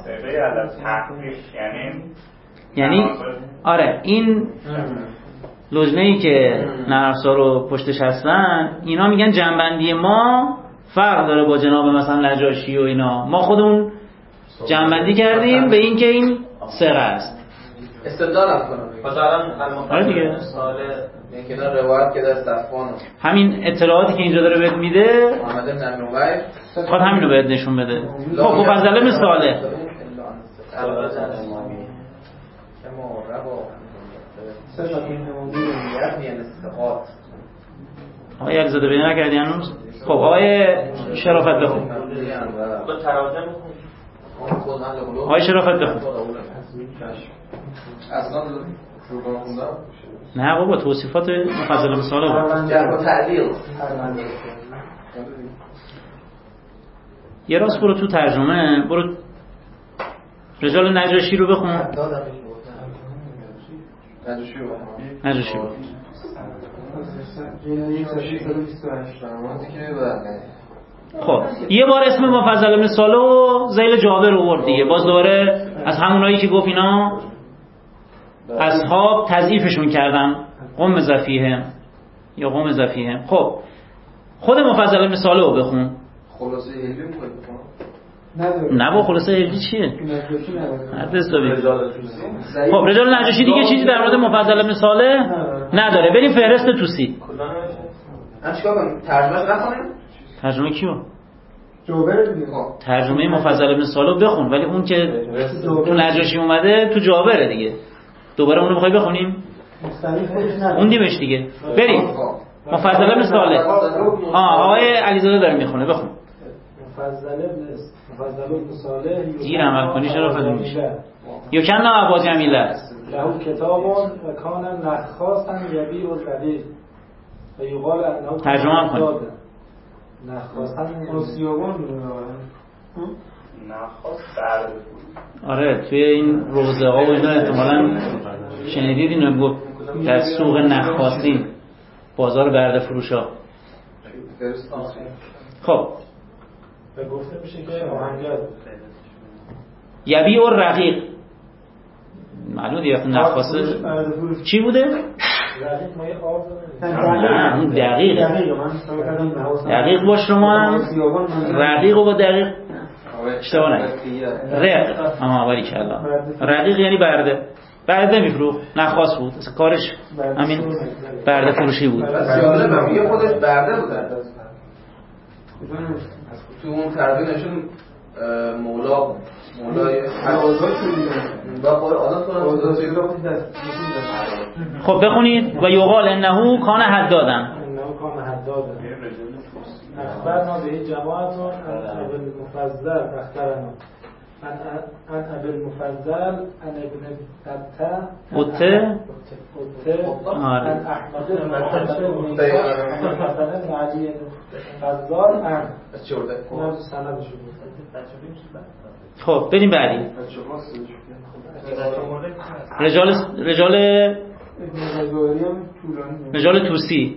یعنی آره این لجنه‌ای که نرفسا رو پشتش هستن اینا میگن جنبندی ما فرق داره با جناب مثلا نجاشی و اینا، ما خودمون جنبندی کردیم به این که این ثقه است. استدلال هم کنم آره دیگه این که داره روایت که در صفوان همین اطلاعاتی که اینجا داره بهت میده محمد بن نبی خود همینو بهت نشون بده. خب مفضل ابن صالح آقای علیزاده بیان نکردی هنوز؟ خب آقای شرافت بخون. آقای شرافت بخون. نه بابا توصیفات مفضل ابن صالح بود. یه راست برو تو ترجمه، برو رجال نجاشی رو بخون. نجاشی رو خب یه بار اسم مفضل ابن صالح و ذیل جابر آورد دیگه. باز دوباره از همونایی که گفت اینا اصحاب تضعیفشون کردن، قوم زفیهم یا قوم زفیهم. خب خود مفضل ابن صالح رو بخون. خلاصه علمی میخواد بخون؟ نه با خلاصه علمی چیه؟ خب رجال نجاشی دیگه چیزی در مورد مفضل ابن صالح نداره. بریم فهرست توسی. من چیکار کنم؟ ترجمهش نخونیم؟ ترجمه کیو؟ جابر دیگه. ترجمه مفضل ابن صالح بخون، ولی اون که تو نجاشی اومده تو جابره دیگه. دوباره اونو میخوای بخونیم؟ اون دیمش دیگه. بریم مفضل ابن صالح. آقای علیزاده داره میخونه، بخون. مفضل ابن صالح دیر عمل کنی چرا فهمی میشه؟ یکن ابا جمیله له کتاب و کان نخاسا یبیع الرقیق و یقال انه ترجمه هم کنی. نخاسا سیابان نخواست برده. آره توی این روزه ها و اینا احتمالاً شنیدید اینو گفت در سوق نخاسین، بازار برده فروش ها. خب به گفته میشه که آهنگر یبیع الرقیق معلوم دیگه نخواسته چی بوده؟ رقیق مایه آب نه اون دقیق با شما هم رقیق و با دقیق اشتباه نه رق ولی کلا رقیق یعنی برده میفروخت، نخواست بود اصلا کارش همین برده فروشی بود. جالبه میگه خودش برده بوده. تو اون تربیتشون مولای خب بخونید. و یقال انه کان حدادن. اخبرنا به جماعت عن ابي المفضل اخبرنا عن ابي المفضل عن ابن اوته عن احمد بن محمد عن حسن بن علي الفضال عن سندش بود. خب بریم بعدی. رجال توسی.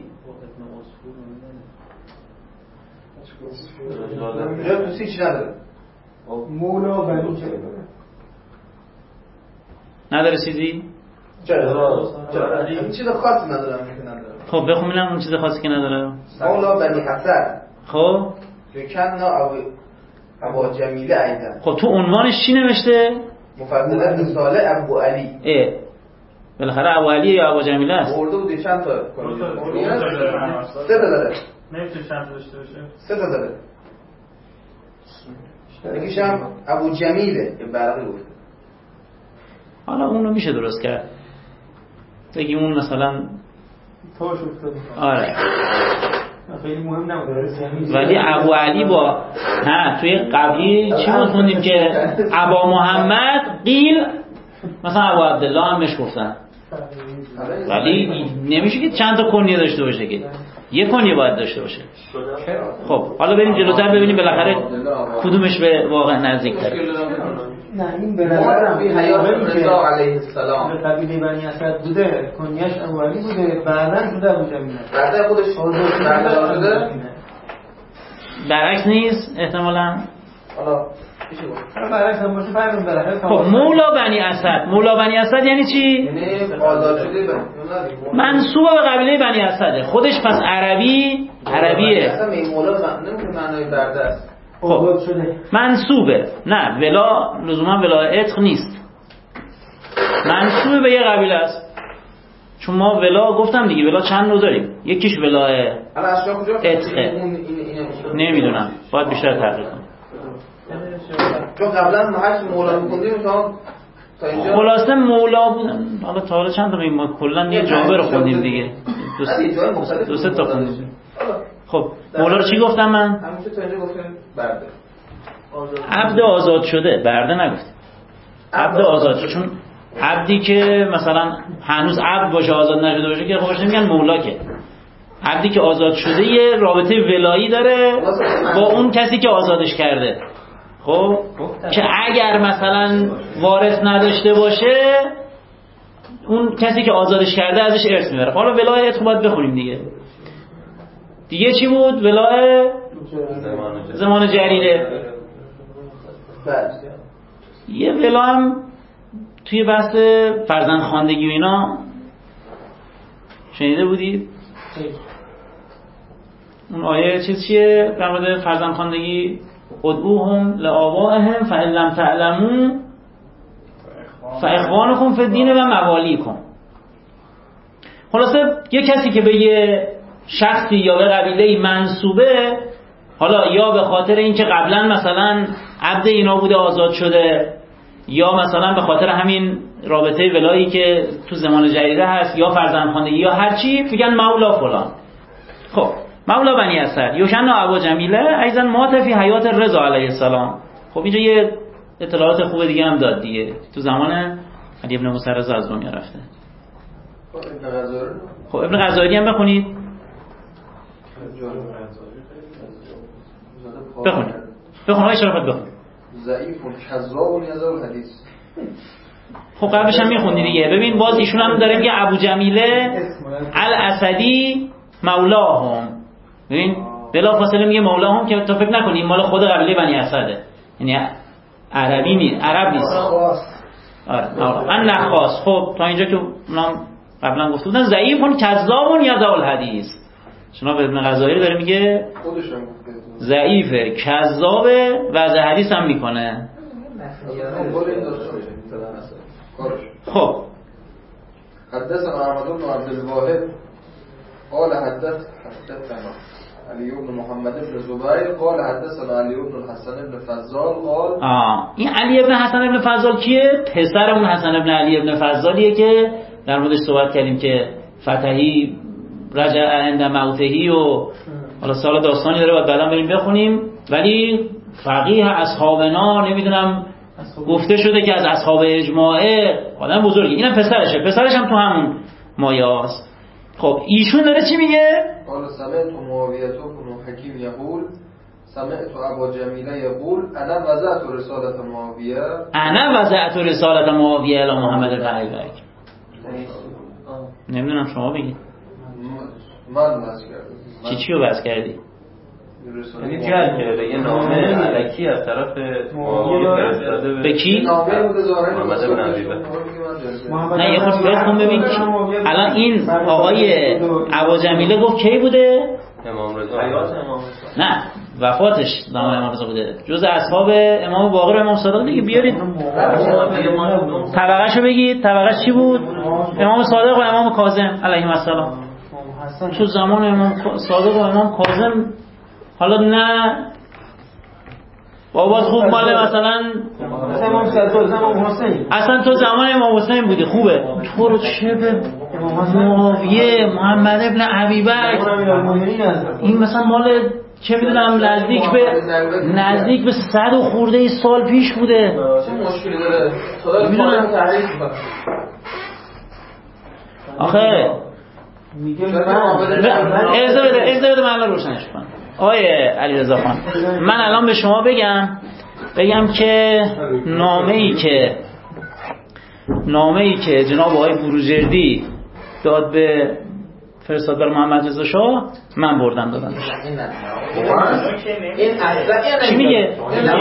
رجال توسی چی نداره؟ مولا بنی نداره چیزی؟ چرا؟ این چیز خاصی نداره. خب بخون ببینم اون چیز خاصی که نداره. مولا بنی حسن. خب یکنا ابا جمیله ایضا. خب تو عنوانش چی نوشته؟ مفضل ابن صالح ابو علی. بالاخره ابو علی یا ابو جمیله است. ورده بوده چند تا؟ 3 تا داره. نمیتونه چند تا داشته باشه. 3 تا داره. یکیش هم ابو جمیله که برقی گفته. حالا اونو میشه درست کرد. بگیم اون مثلا تاش افتاد. آره. خیلی مهم نبود. ولی ابو علی با توی قبلی چی خوندیم که ابا محمد قیل مثلا ابو عبدالله هم بهش گفتن، ولی نمیشه که چند تا کنیه داشته باشه که یک کنیه باید داشته باشه. خب حالا بریم جلوتر ببینیم بالاخره کدومش به واقع نزدیک‌تره. نه این به نظرم رضا علیه السلام به قبیله بنی اسد بوده، کنیش ابو علی بوده، بعداً شده ابو جمیله. بعد خودش شده برعکس نیست احتمالاً. حالا برعکس هم باشه فرق داره. خب مولا بنی اسد یعنی چی؟ یعنی آزاد شده منسوب به قبیله بنی اسده. خودش پس عربیه. اصلا این مولا نمیشه معنای برده است. خب منسوبه، نه ولا لزوما ولا عتق نیست، منسوبه به یه قبیله است. چون ما ولا گفتم دیگه ولا چند نوع داریم، یکیش ولا عتقه، نمیدونم باید بیشتر تحقیق کنم. چون قبلا ما هر مولا می‌خوندیم شما تا اینجا خلاصه مولا بودن. حالا تا حالا چند تا ما کلا یه جابر خوندیم دیگه، دو سه تا خوندیم. خب مولا رو چی گفتم من؟ همیشه تا اینجا گفتیم برده. عبد آزاد شده، برده نگفتیم. عبد آزاد شده، چون عبدی که مثلا هنوز عبد باشه آزاد نشده باشه که خودش نمیگن مولا، که عبدی که آزاد شده یه رابطه ولایی داره با اون کسی که آزادش کرده. خب که اگر مثلا وارث نداشته باشه اون کسی که آزادش کرده ازش ارث میبره. حالا ولایت باید بخونیم دیگه چی بود؟ ولایت زمان جریره. یه ولا هم توی بحث فرزندخواندگی و اینا شنیده بودید؟ اون آیه چیه در مورد فرزندخواندگی؟ ادعوهم لآبائهم فإن لم تعلموا فإخوانكم فی الدین و موالیکم. خلاصه یه کسی که به یه شخصی یا به قبیله‌ای منسوبه، حالا یا به خاطر اینکه قبلا مثلا عبد اینا بوده آزاد شده، یا مثلا به خاطر همین رابطه ولایی که تو زمان جریده هست، یا فرزندخواندگی یا هر چی، میگن مولا فلان. خب مولا بنی اسد یوشن ابو جمیله ایضا مات فی حیات رضا علیه السلام. خب اینجا یه اطلاعات خوب دیگه هم داد دیگه، تو زمان علی ابن موسی رضا از دنیا رفته. خب ابن غزالی هم بخونید. بخون های شرافت بخون. ضعیف و کذاب و نیازه حدیث. خب قبلش هم میخوندی دیگه. ببین باز ایشون هم داره میگه ابو جمیله الاسدی مولاهم. ببین بلا فاصله میگه مولاهم که تو فکر نکنی مال خود قبیله بنی اسده، یعنی عربی نیست، عرب نیست. آره مولا ان نخاس. خب تا اینجا که اونم قبلا گفته بودن ضعیفون کذابون یذا الحدیث. جناب ابن غزالی داره میگه ضعیفه، کذابه، وضع حدیث هم میکنه. خب حدثنا احمد بن عبد الواحد قال حدثنا علی بن محمد بن زبیر قال حدثنا علی بن الحسن بن فضال قال این علی بن حسن بن فضال کیه؟ پسر اون حسن بن علی بن فضالیه که در موردش صحبت کردیم که فتحی رجع عند موتهی و حالا سال داستانی داره، باید بعدا بریم بخونیم. ولی فقیه اصحابنا نمیدونم گفته شده که از اصحاب اجماعه، آدم بزرگی. اینم پسرش هم تو همون مایه هست. خب ایشون داره چی میگه؟ قال سمعت معاویه بن حکیم یقول سمعت ابا جمیله یقول انا وضعت رسالت معاویه الی محمد بن ابی بکر. نمیدونم شما بگید. من بحث کردم. چی رو بحث کردی؟ یعنی جعل کرده یه نامه علکی از طرف معاویه فرستاده به کی؟ نامه بوده ظاهرا محمد بن ابی بکر. نه یه خود بخون ببین الان این آقای ابو جمیله گفت کی بوده؟ امام رضا. نه وفاتش زمان امام رضا بوده. جز اصحاب امام باقر و امام صادق دیگه. بیارید طبقه‌شو بگید. طبقه‌ش چی بود؟ امام صادق و امام کاظم علیهم السلام. تو زمان امام صادق و امام کاظم حالا نه بابا خوب مال مثلا اصلا تو زمان امام حسین بودی خوبه، تو رو چه به معاویه محمد ابن ابی بکر این مثلا مال چه میدونم نزدیک به 100 و خورده سال پیش بوده. چه مشکلی داره؟ میدونم تحریف کنه آخه اجازه بده من الان روشنش کنم. آقای علیرضا خان من الان به شما بگم که نامه‌ای که جناب آقای بروجردی داد به فرستاد بر محمد رضا شاه من بردم دادمش. این اصلا چی میگه؟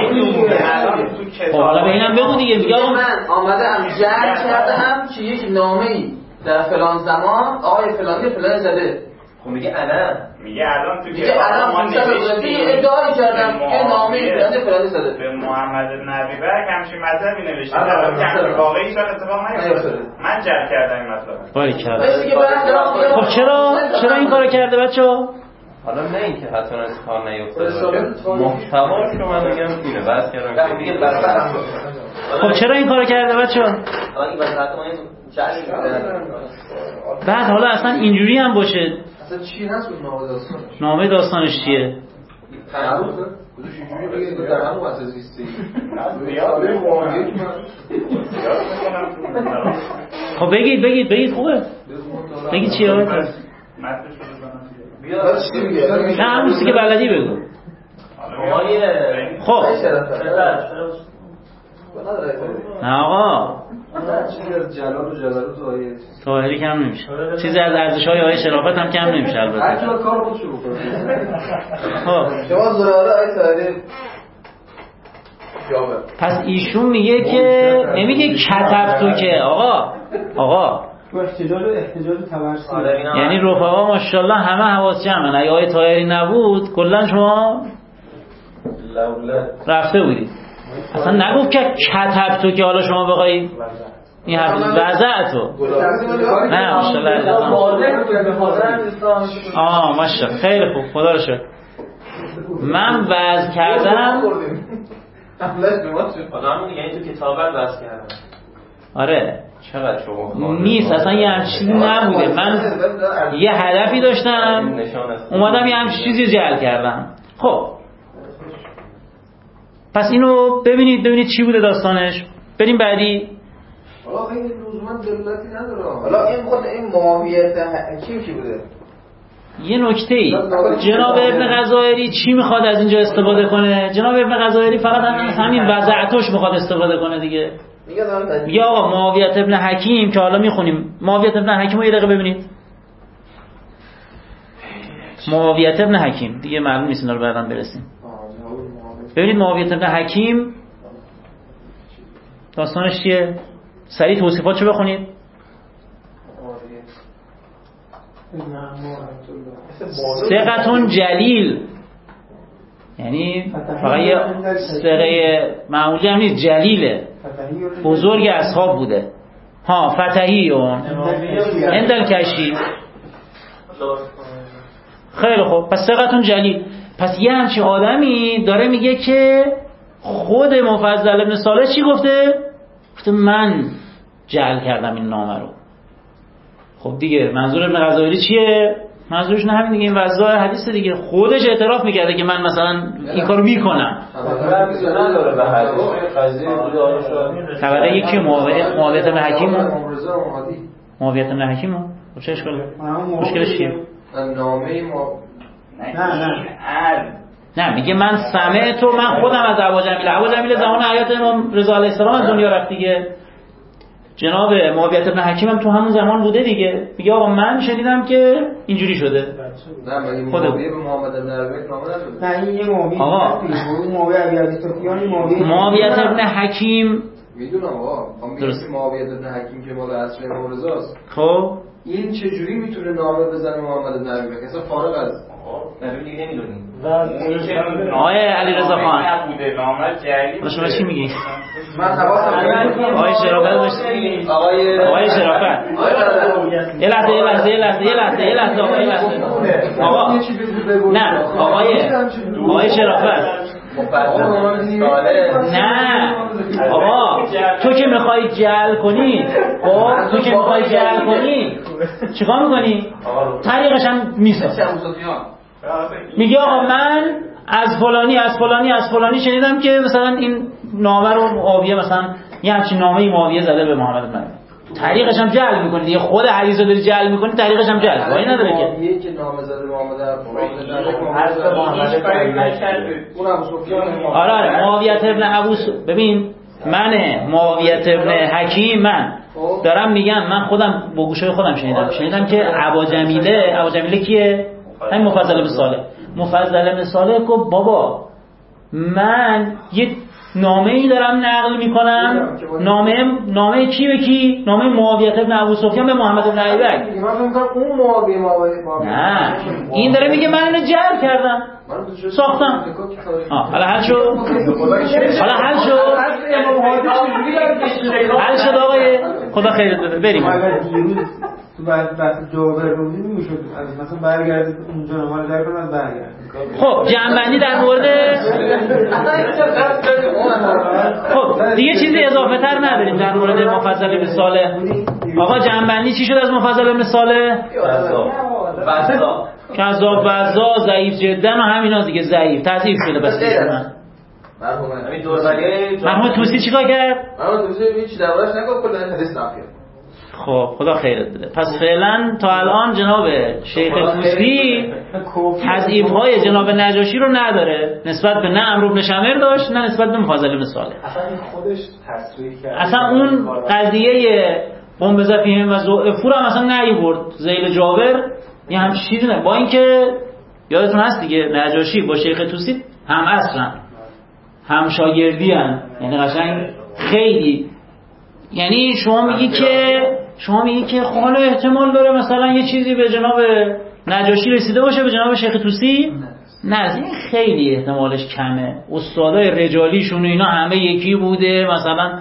حالا به اینم بگو دیگه. میگه من آمدم جعل کردم که یک نامه‌ای در فلان زمان آقای فلانی زده. خب میگه الان تو که ما نوشتیم ادعا کردم که نامه فلانی زده به محمد بن ابی بکر همچین مطلبی نوشته در واقعی چون اتفاق نیفتاده. من جعل کردم این مطلب. خب چرا این کارو کرده بچه‌ها؟ حالا نه اینکه حتما از کار نیفتاده باشه، محتواش رو من میگم اینه بس کردم دیگه. خب چرا این کارو کرده بچه‌ها؟ بعد حالا اصلا اینجوری هم باشه اصلا چی هست اون نامه داستانش چیه؟ معروفه؟ بودوش اینجوری بگه در همون واسه زیستی خب بگید خوبه. بگید چیه آقای نه همون چیزی که بلدی حالا بگو. خب نه آقا چیزی از جلال و جلالت آیه طاهری کم نمیشه، چیزی از ارزش‌های آیه شرافت هم کم نمیشه البته. هر کی کار خودشو بکنه. خب شما زراره آیه طاهری جواب. پس ایشون میگه که نمیگه کتب تو که آقا تو احتجاج تبرسی، یعنی رفقا ماشاءالله همه حواس جمعن. اگه آیه طاهری نبود کلا شما رفته بودید. اصلا نگفت که کتب تو که حالا شما بخوایی این حرف وضع تو نه ماشاءالله ماشاءالله خیلی خوب خدا رو شکر. من وضع کردم آدم دیگه این تو کتابت وضع کردم. آره چقدر شما نیست اصلا یه همچین چیزی نبوده. من یه هدفی داشتم اومدم یه همچین چیزی جعل کردم. خب پس اینو ببینید چی بوده داستانش. بریم بعدی. حالا این لزوما دلالتی نداره. حالا این خود این معاویت حکیم چی بوده؟ یه نکته‌ای جناب ابن غزائری چی میخواد از اینجا استفاده کنه؟ جناب ابن غزائری فقط همین وضعتش میخواد استفاده کنه دیگه. میگه آقا معاویت ابن حکیم که حالا میخونیم. معاویت ابن حکیم رو یه دقیقه ببینید. معاویت ابن حکیم دیگه معلوم نیست اینا رو بعداً برسیم. ببینید معاویت ابن حکیم داستانش چیه؟ سریع توصیفاتشو بخونید. ثقتون جلیل، یعنی فقط یه ثقه معمولی هم نیست، جلیله، بزرگ اصحاب بوده. فتحی اون اندل کشی. خیلی خوب، پس ثقتون جلیل. پس یه همچین آدمی داره میگه که خود مفضل ابن صالح چی گفته؟ گفته من جعل کردم این نامه رو. خب دیگه منظور ابن غزائری چیه؟ منظورش نه همین دیگه، این وضع حدیث دیگه. خودش اعتراف میکرده که من مثلا این کارو میکنم. طبقه یکی معاویت ابن حکیم معاویت ابن حکیم خب چه اشکاله؟ مشکلش چیه؟ نامه نه میگه من سمعت تو، من خودم از ابو جمیل زمان حیات امام رضا علیه السلام از دنیا رفت دیگه. جناب معاویت ابن حکیم هم تو همون زمان بوده دیگه. میگه آقا من شنیدم که اینجوری شده. نه مگه معاویه به محمد ابن عربی نامه نداده؟ نه این یه معاویه. آقا معاویت ابن حکیم میدونم آقا. درست. معاویت ابن حکیم که مال عصر امام رضاست. خب این چه جوری میتونه نامه بزنه محمد ابن عربی؟ اصلا فارغ از نبی دیگه نمیدونیم. آقای علیرضا خان شما چی میگی؟ من حواسم آقای شرافت داشت. آقای شرافت یه لحظه آقا نه آقای شرافت نه آقا تو که میخوای جعل کنی چیکار میکنی؟ طریقش هم میسازی. میگه آقا من از فلانی شنیدم که مثلا این نامه رو معاویه مثلا یه همچین نامه معاویه زده به محمد بن علی. طریقش هم جعل میکنی دیگه. خود حدیث رو داری جعل میکنی، طریقش هم جعل وای نداره که معاویه که نامه زده محمد آره معاویت ابن ببین من معاویت ابن حکیم من دارم میگم، من خودم با گوشای خودم شنیدم که ابو جمیله کیه؟ همین مفضل بن صالح گفت بابا من یه نامه‌ای دارم نقل میکنم. نامه کی به کی؟ نامه معاویه ابن ابو سفیان به محمد بن علی بک. من فکر کنم اون معاویه نه این داره میگه من اینو جعل کردم ساختم. حالا حل شد آقای خدا خیرت بده. بریم تو بحث جواب روزی میشد از مثلا برگردید اونجا نامه رو در کنید برگردید. خب جمع‌بندی در مورد خب دیگه چیزی اضافه تر نداریم در مورد مفضل بن صالح. آقا جمع‌بندی چی شد از مفضل بن صالح؟ کذاب وضا ضعیف جدا و همینا دیگه ضعیف تضعیف شده. بس مرحوم توسی چیکار کرد؟ مرحوم توسی هیچ دربارش نگفت، کلا حدیث نقل. خب خدا خیرت بده. پس فعلا تا الان جناب شیخ توسی تضعیف‌های جناب نجاشی رو نداره، نسبت به نه عمرو بن شمر داشت نه نسبت به مفضل بن صالح. اصلا این خودش تصریح کرد، اصلا اون قضیه قوم بزفیهم و ضعفور هم اصلا نیورد ذیل جابر یه هم چیزی نه، با اینکه یادتون هست دیگه نجاشی با شیخ توسی هم اصلا هم شاگردی ان، یعنی قشنگ خیلی، یعنی شما میگی که خب حالا احتمال داره مثلا یه چیزی به جناب نجاشی رسیده باشه به جناب شیخ توسی، نه این خیلی احتمالش کمه. استادای رجالیشون اینا همه یکی بوده مثلا.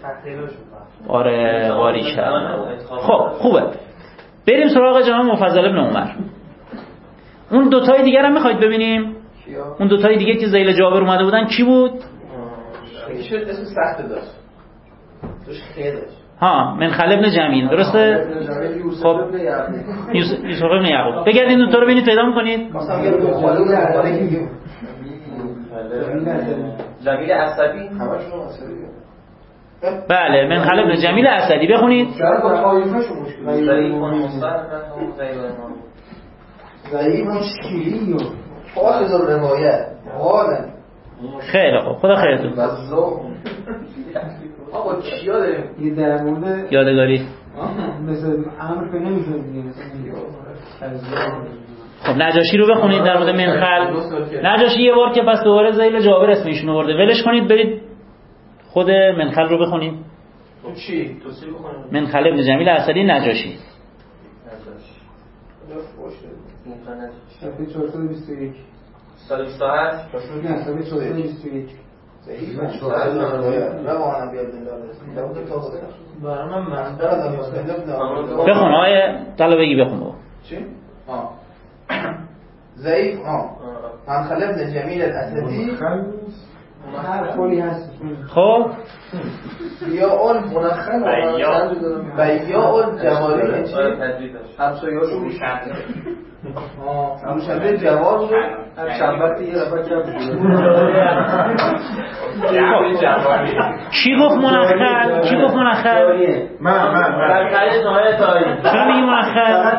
آره باریکلا. خب خوبه، بریم سراغ جناب مفضل بن عمر. اون دوتای دیگر هم میخواید ببینیم؟ اون دوتای دیگه که ذیل جابر اومده بودن کی بود؟ یکیش اسم سخت داشت، توش خیلی داشت. ها منخل ابن جمیل، درسته؟ خب یوسف ابن یعقوب. بگردین دو تا رو ببینید پیدا می‌کنید. جمیل اسدی همشون اسدی. بله منخل ابن جمیل اسدی بخونید. ضعیف مشکلی و فاسد الروایت حالا. خیلی خوب خدا خیرتون بده. آقا چیا داریم؟ یه در مورد یادگاری مثل امر که نمیشه دیگه خب نجاشی رو بخونید در مورد منخل. نجاشی یه بار که پس دوباره ذیل جابر اسمشون آورده ولش کنید، برید خود منخل رو بخونید. تو چی؟ توصیف بخونید. منخل ابن جمیل اسدی نجاشی. صفحه 421 سال 28 نه صفحه 421 بخون آیه طلبگی بخون بابا. چی؟ ضعیف منخل ابن جمیل الاسدی کلی هست. خب بیاء منخل بیاء جمالی چی؟ همسایه‌هاشو میشنده. همسایه جوار بود شنبت یه دفعه کم کی گفت منخل؟ کی گفت منخل؟ من چرا میگی منخل؟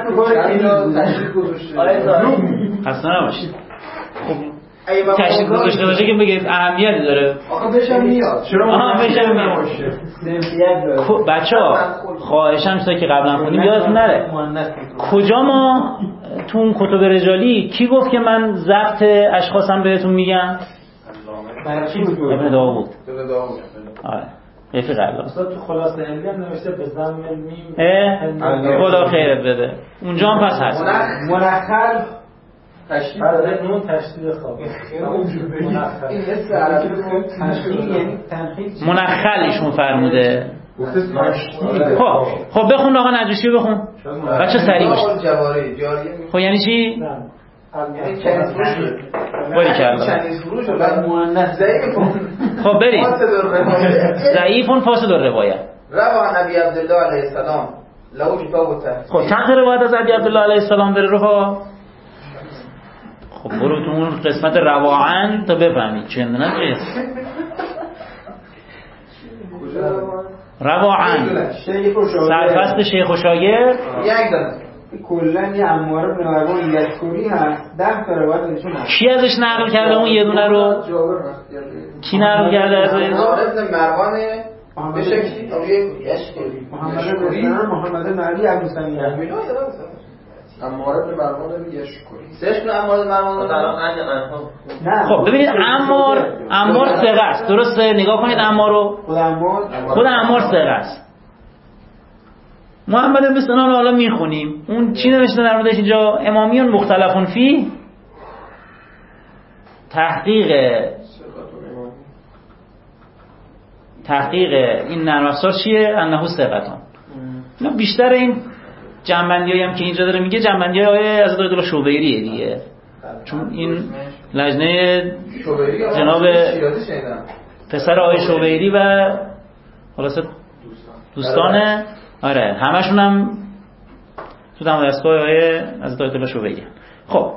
خسته نباشید. تشریف گذاشته باشه که بگه اهمیتی داره. آقا بشم میاد. چرا بشم میاد؟ بچه‌ها خواهشم چیزا که قبلا خوندیم یادتون نره. کجا ما تو اون کتب رجالی کی گفت که من ضبط اشخاصم بهتون میگم؟ ابن داوود. آره رفیق الله. استاد تو خلاصه علمی هم نوشته به ضم میم. خدا خیرت بده. اونجا هم پس هست. منخل تشدید داره نون تشدید خوابه. این حس عربی یعنی تنقید منخل ایشون فرموده. خب بخون آقا نجاشی رو بخون بچه سریع باش. خب یعنی چی؟ یعنی چنیز فروش باری کرده چنیز فروش و بعد مؤنث ضعیفون. خب بریم ضعیفون فاسد الروایت. رواه نبی عبدالله علیه السلام له کتاب التفسیر. خب چند روایت از نبی عبدالله علیه السلام داره روها؟ خب برو تو اون قسمت رواعن تا بفهمید چندونه چیست. رواعن سرفصل شیخ و شاگرد یک دانه کلن یه عماره بن روان یشکوری هست 10 تا روایت ازشون هست. کی ازش نقل کرده اون یه دونه رو؟ کی نقل کرده ازش؟ ابن مروان به شکلی یشکوری محمد بن علی ابوسعید عمار بن مروان یشکوری سهش بن عمار بن مروان. خب ببینید عمار ثقه است، درسته؟ نگاه کنید عمار رو. خود عمار ثقه است. محمد بن سنان رو حالا میخونیم. اون چی نوشته در موردش اینجا؟ امامیون مختلفون فی تحقیق این نرم افزار چیه؟ انه ثقتان. اینا بیشتر این جنبندیایی هم که اینجا داره میگه جنبندیای آیه از دایدالله شوبیریه دیگه، چون این لجنه جناب پسر آیه شوبیری و خلاصه دوستانه. آره همشون هم تو دم دستگاه آیه از دایدالله شوبیری. خب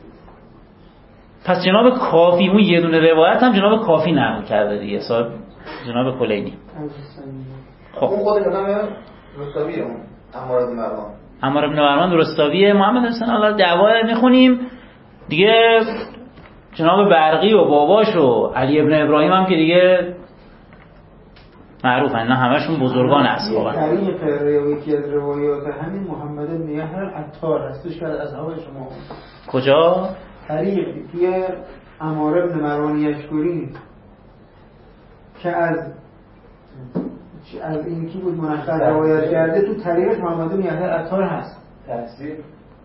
پس جناب کافی اون یه دونه روایت هم جناب کافی نقل کرده دیگه، صاحب جناب کلینی. خب اون خود رستاوی اون عمار بن مروان. عمار بن مروان رستاویه. محمد بن سنان الله دعوا میخونیم دیگه. جناب برقی و باباش و علی ابن ابراهیم هم که دیگه معروفن، نه همشون بزرگان اصحابن. طریق روایتی از روایات همین محمد بن یحیی العطار هستش که از اصحاب شما. کجا؟ طریق توی عمار بن مروان یشکری که از این کی بود منخل روایت کرده، تو طریق محمد بن یحیی العطار هست. تفسیر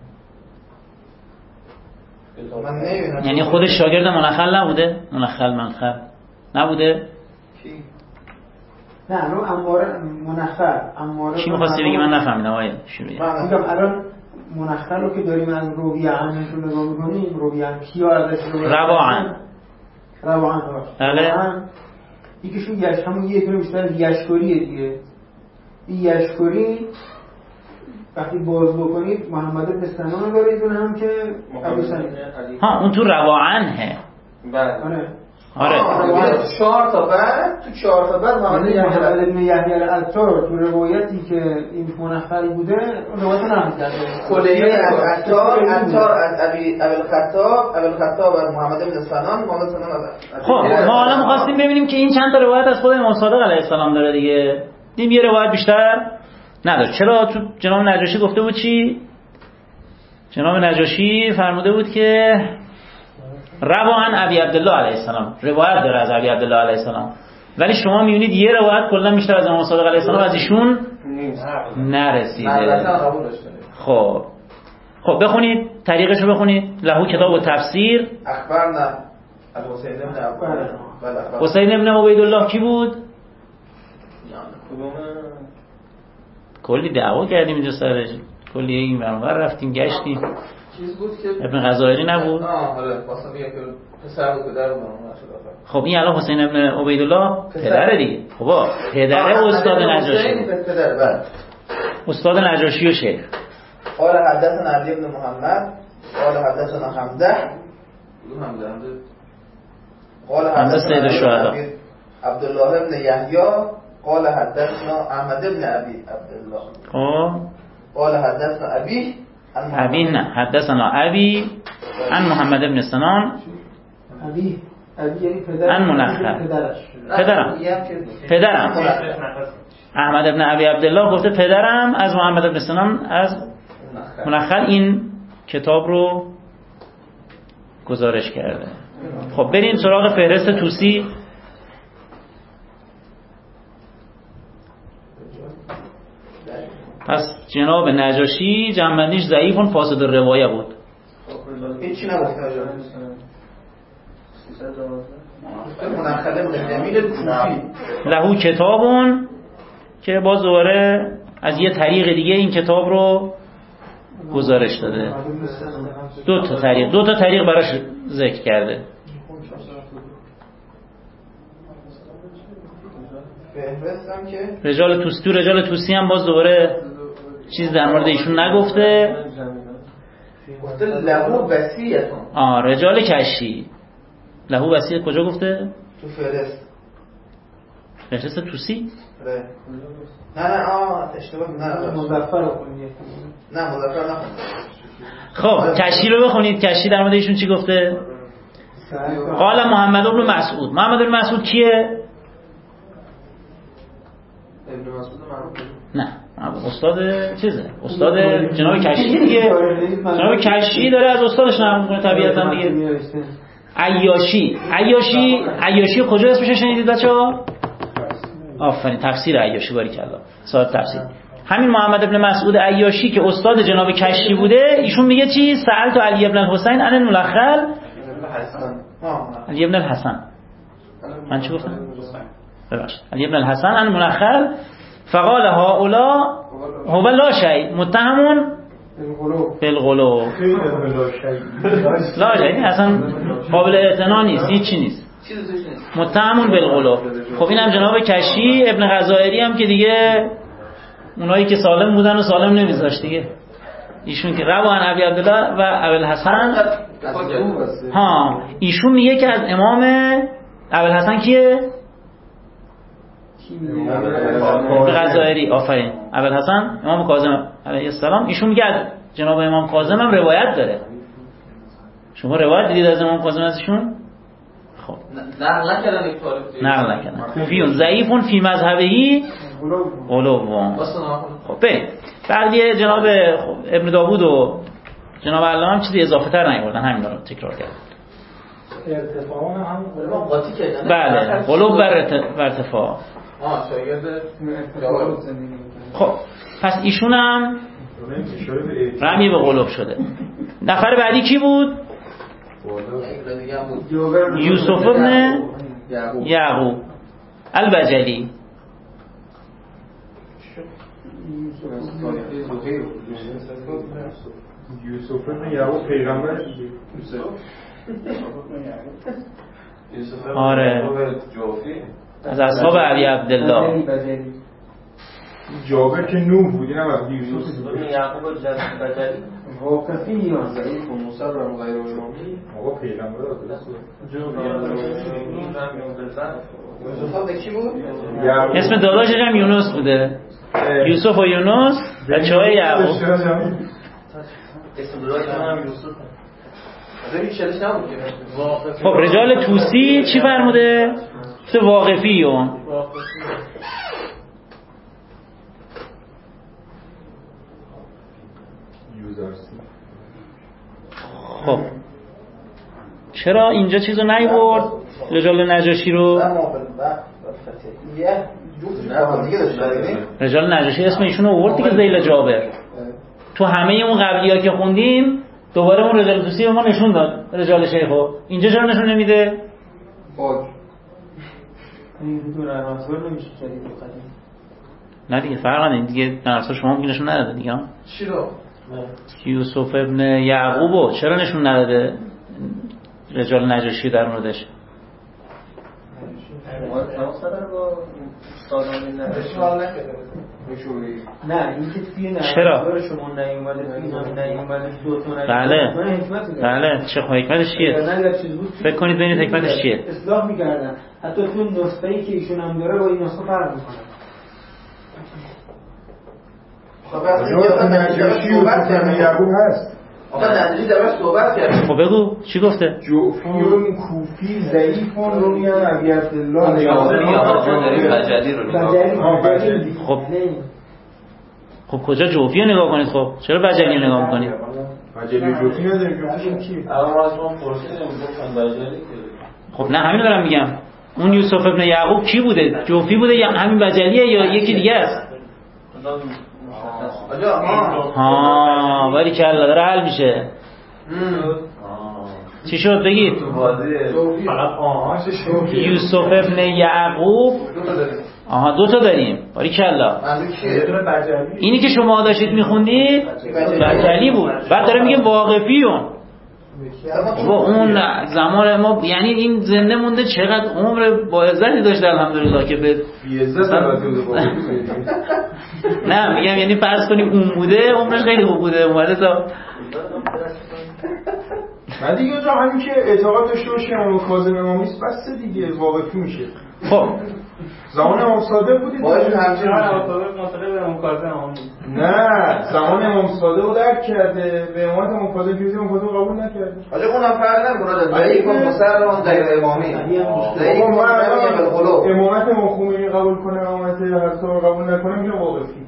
یعنی خودش شاگرد منخل نبوده؟ منخل نبوده؟ کی؟ نه رو عمار منخل چی می‌خواستی بگی؟ من نفهمیدم آیه شروعی. میگم الان منخل رو که داریم از رویه عنش رو نگاه می‌کنیم، رویه عن کیا ازش روان بله یکیشون همون یه دونه بیشتر یشکریه دیگه. این یشکری وقتی باز بکنید محمد بن سنان داره، ایدون هم که ابو سعید اون تو روانه. بله آره 4 تا بعد تو 4 تا بعد محمد بن یحیی العطار تو روایتی که این منخل بوده روایت نقل کرده. کلیه از عطار از ابی الخطاب از محمد بن سنان. خب ما حالا می‌خواستیم ببینیم که این چند تا روایت از خود امام صادق علیه السلام داره دیگه. دیدیم یه روایت بیشتر نداشت. چرا؟ تو جناب نجاشی گفته بود چی؟ جناب نجاشی فرموده بود که روان ابی عبدالله علیه السلام، روایت داره از ابی عبدالله علیه السلام، ولی شما میبینید یه روایت کلا بیشتر از امام صادق علیه السلام از ایشون نرسیده. خب بخونید طریقش رو بخونید. لهو کتاب و تفسیر. اخبرنا حسین ابن عبیدالله کی بود؟ کلی دعوا کردیم اینجا سرش، کلی این برانور رفتیم گشتیم. چیز بود که ابن غزائری نبود؟ آره واسه میگه که پسر بود پدر بود. خب این الان حسین ابن عبیدالله پدره دیگه. خب پدره استاد نجاشی. استاد نجاشی و شیخ. قال حدثنا علی بن محمد قال حدثنا حمزه قال حدثنا الشهداء عبد الله بن یحیی قال حدثنا احمد بن ابي عبد الله قال حدثنا ابي نه حدثنا ابي عن محمد بن سنان ابي یعنی پدر عن منخل پدرم احمد بن ابی عبدالله گفته پدرم از محمد بن سنان از منخل این کتاب رو گزارش کرده. خب بریم سراغ فهرست توسی. پس جناب نجاشی جنبندیش ضعیفون فاسد الروایه بود. هیچی نگفته منخل بن جمیل کوفی لهو کتابون که باز دوباره از یه طریق دیگه این کتاب رو گزارش داده. دو تا طریق براش ذکر کرده. رجال توسی هم باز دوباره چیز در مورد ایشون نگفته. گفته لهو وصیتون. رجال کشی لهو وصیت کجا گفته؟ تو فهرست توسی؟ نه اشتباه مظفر رو خونید. نه مظفر نخونید. خب کشی رو بخونید. کشی در مورد ایشون چی گفته؟ قال محمد بن مسعود. محمد بن مسعود کیه؟ ابن مسعود معروف. نه استاد چیزه، استاد جناب کشی دیگه. جناب کشی داره از استادش نقل میکنه طبیعتا دیگه. عیاشی کجا اسمش شنیدید بچه‌ها؟ آفرین تفسیر عیاشی باریکلا صاحب تفسیر. همین محمد ابن مسعود عیاشی که استاد جناب کشی بوده ایشون میگه چی؟ سألت علی ابن الحسین عن الملخل. علی ابن الحسن من چی گفتم؟ ببخشید. علی ابن الحسن عن الملخل فقال هؤلاء هو لا شيء متهم بالغلو. لا شيء اصلا قابل اعتنا نیست، هیچی نیست، متهم بالغلو. خب اینم جناب کشی. ابن غزائری هم که دیگه اونایی که سالم بودن و سالم نمیذاشت دیگه. ایشون که روان ابی عبدالله و ابوالحسن ایشون میگه که از امام ابوالحسن کیه؟ غزائری. آفرین. ابوالحسن امام کاظم علیه السلام ایشون میگه جناب امام کاظم هم روایت داره. شما روایت دیدید از امام کاظم ازشون؟ خب نقل نکردن یک طالب نقل نکردن. فیون ضعیفون فی مذهبی غلوون. خب بریم بعدی جناب ابن داوود و جناب علامه هم چیزی اضافه تر نیاوردن، همین رو تکرار کردن. ارتفاع هم قاطی کردن. بله غلو بر ارتفاع. شاگرد خب پس ایشون هم رمی به غلو شده. نفر بعدی کی بود؟ یوسف ابن یعقوب البجلی. یوسف ابن یعقوب پیغمبر آره از اصحاب علی عبدالله. جابر که نوح بود، اینم از یوسف ابن یعقوب البجلی واقفی یا ضعیف و مسرم غیر علومی. آقا پیغمبر درست اسم داداشش هم یونس بوده. یوسف و یونس بچه‌های یعقوب. اسم داداشش هم یوسف. خب رجال توسی چی فرموده؟ واقفیون. خب چرا اینجا چیزو نیورد؟ رجال نجاشی رو رجال نجاشی اسم ایشون رو آورد دیگه، ذیل جابر. تو همه اون قبلی‌ها که خوندیم دوباره اون رجال توسی به ما نشون داد رجال شیخو. اینجا چرا نشون نمیده؟ این تو رناسور نمیشه جدید و قدیم. نه دیگه فرق نداره دیگه، رناسور شما میگه نشون نداده دیگه. چی رو؟ یوسف ابن یعقوبو چرا نشون نداده رجال نجاشی در موردش؟ نه این که توی چرا؟ شما نیومده توی هم نیومده دو تا بله چه حکمتش چیه؟ فکر کنید ببینید حکمتش چیه؟ اصلاح می‌کردن. حتی تو نسخه‌ای که ایشون هم داره با این نسخه فرق می‌کنه. خب نجاشی و یعقوب هست. آقا نجاشی درش صحبت کرد. خب بگو چی گفته؟ جوفیون کوفی ضعیفون رو میان ابی عبدالله بجلی رو نگاه بجلی. خب کجا جوفی رو نگاه کنید؟ خب چرا بجلی رو نگاه میکنید؟ بجلی جوفی نداریم، جوفیشون کیه؟ الان از ما پرسیدیم گفتن بجلی که خب نه همین دارم میگم. اون یوسف ابن یعقوب کی بوده؟ جوفی بوده یا همین بجلیه یا یکی دیگه است؟ ها ولی که الله داره حل میشه. چی شد بگید؟ یوسف ابن یعقوب آها دو تا داریم. باری کلا اینی که شما داشتید میخوندید بجلی بود. بعد داره میگه واقفیون. با اون زمان ما یعنی این زنده مونده چقدر عمر با عزتی داشته الحمدلله که به نه میگم یعنی فرض کنیم اون بوده عمرش خیلی خوب بوده اومده تا من دیگه اونجا همین که اعتقاد داشته باشه امام کاظم امامیست بسته دیگه واقفی میشه. خب زمان امام صادق بودید باید همچنین مصادق به امام کاظم امامیست. نه زمان امام صادق رو درک کرده به امامت امام کاظم که امام کاظم قبول نکرده. آجا اونم فرق نمیکنه ضعیف و مسرم غیر امامی. ضعیف و امامت امام خمینی قبول کنه امامت حضرت رو قبول نکنه میشه واقفی.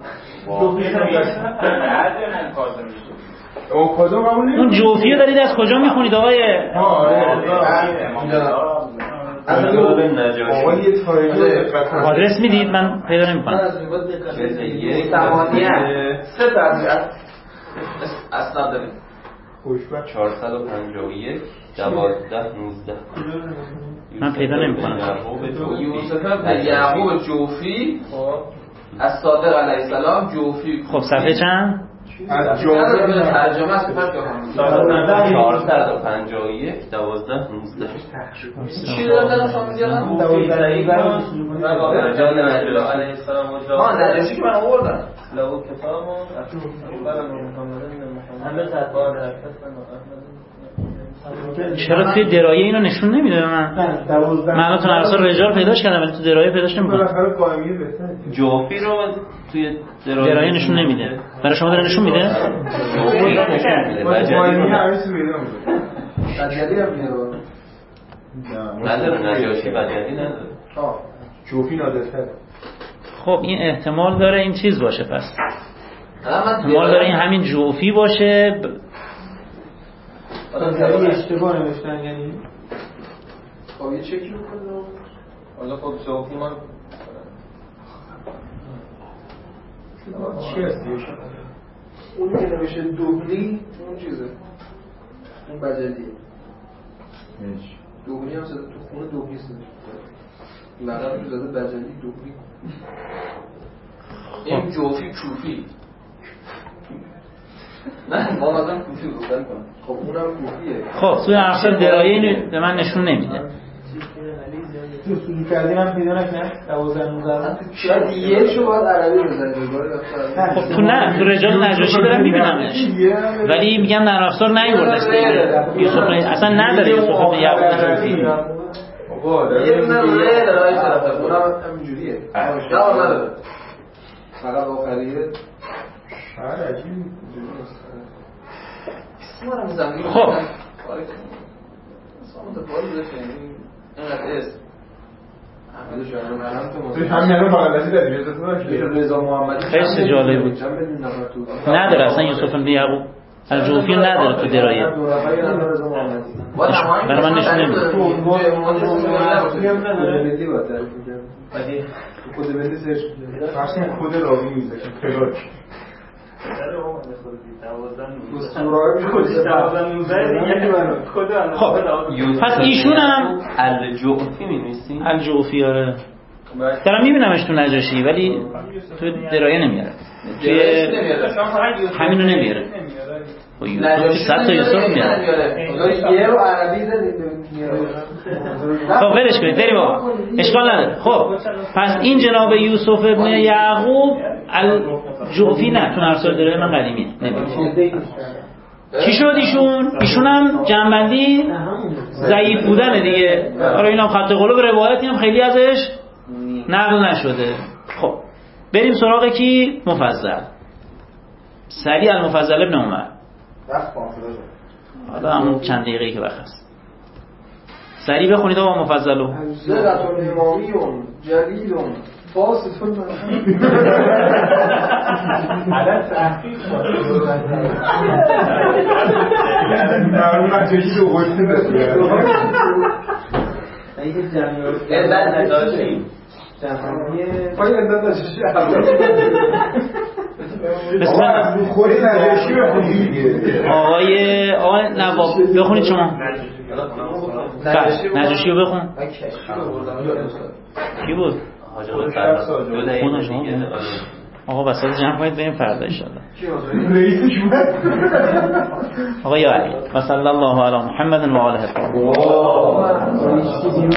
امام کاظم قبول نمیکنه. اون جوفی دارید از کجا میخونید آقای؟ آدرس میدید من پیدا نمیکنم. سه تا اسناد داریم. 451 12 19 من پیدا نمیکنم. یوسف یعقوب جوفی از صادق علیه السلام جوفی. خب صفحه چند؟ از جوفی ترجمه است که فرق کنم 451 12 19 چی دادن شما میگن؟ رجال علیه السلام و ها نجاشی که من آوردم لو کتاب همه تطبیق چرا توی درایه اینو نشون نمیده به من؟ من تو نرسا رجال پیداش کردم ولی تو درایه پیداش نمیکنم. جوفی رو توی درایه نشون نمیده. برای شما داره نشون میده؟ جوفی رو نشون میده. بجلی هم میره نداره. نجاشی بجلی نداره. جوفی نادرتره. خب این احتمال داره این چیز باشه پس. احتمال داره این همین جوفی باشه. خیلی اشتباه نوشتن یعنی. خب یه چکی بکنم. حالا خب جوفی من چی هستی؟ اونی که نوشه دوبلی اون چیزه. اون بجلیه. دوبلی هم زده تو خونه دوبلی زده. لقب زده بجلی دوبلی. این جوفی کوفی. نه ما مثلا کوفی گفتن کنم. خب اونم کوفیه. خب توی ارسال درایه اینو به من نشون نمیده. تو سوزو کردین هم پیدا نکنه 12 شاید یه شو باید عربی بزنید. خب تو نه تو رجال نجاشی دارم میبینمش ولی میگم در افسار نیوردش یوسف اصلا نداره یوسف بن یعقوب جوفی. یه نداره درایه طرفه اونم همینجوریه. جواب نداره. فقط آخریه. عجیب. خب خیلی جالب بود. نداره اصلا یوسف بن یعقوب الجوفی نداره تو درایه. برای من نشون نمیده. کد بندی سرچ فرضاً کد راوی میذاره فلاک خب پس ایشون هم الجوفی می‌نویسی؟ الجوفی آره دارم میبینمش تو نجاشی ولی تو درایه نمیاره توی همینو نمیاره خب یوسف 100 تا یوسف میاره یه رو عربی زدید خب ولش کنید بریم آقا اشکال نداره. خب پس این جناب یوسف ابن یعقوب الجوفی نه تو ارسال درایه من قدیمیه نمیشه. چی شد ایشون هم جنبندی ضعیف بودن دیگه. آره اینا خط قلوب روایتی هم خیلی ازش نقل نشده. خب بریم سراغ کی؟ مفضل سریع المفضل ابن عمر. حالا همون چند دقیقه‌ای که وقت هست سریع بخونید آقا مفضلو. زرتون امامیون جلیلون فاسدون عدد تحقیق معلوم نجاشی رو گفته بسید اگه جمعیت علت نداشتیم پای علت نجاشی بسم خوری نجاشی بخونی دیگه آقای نواب بخونید شما. نجاشی رو بخون. کی بود؟ آقا بساط جمع کنید بریم فردا انشاءالله. آقا یا علی و صلی الله علی محمد و آله الطاهرین.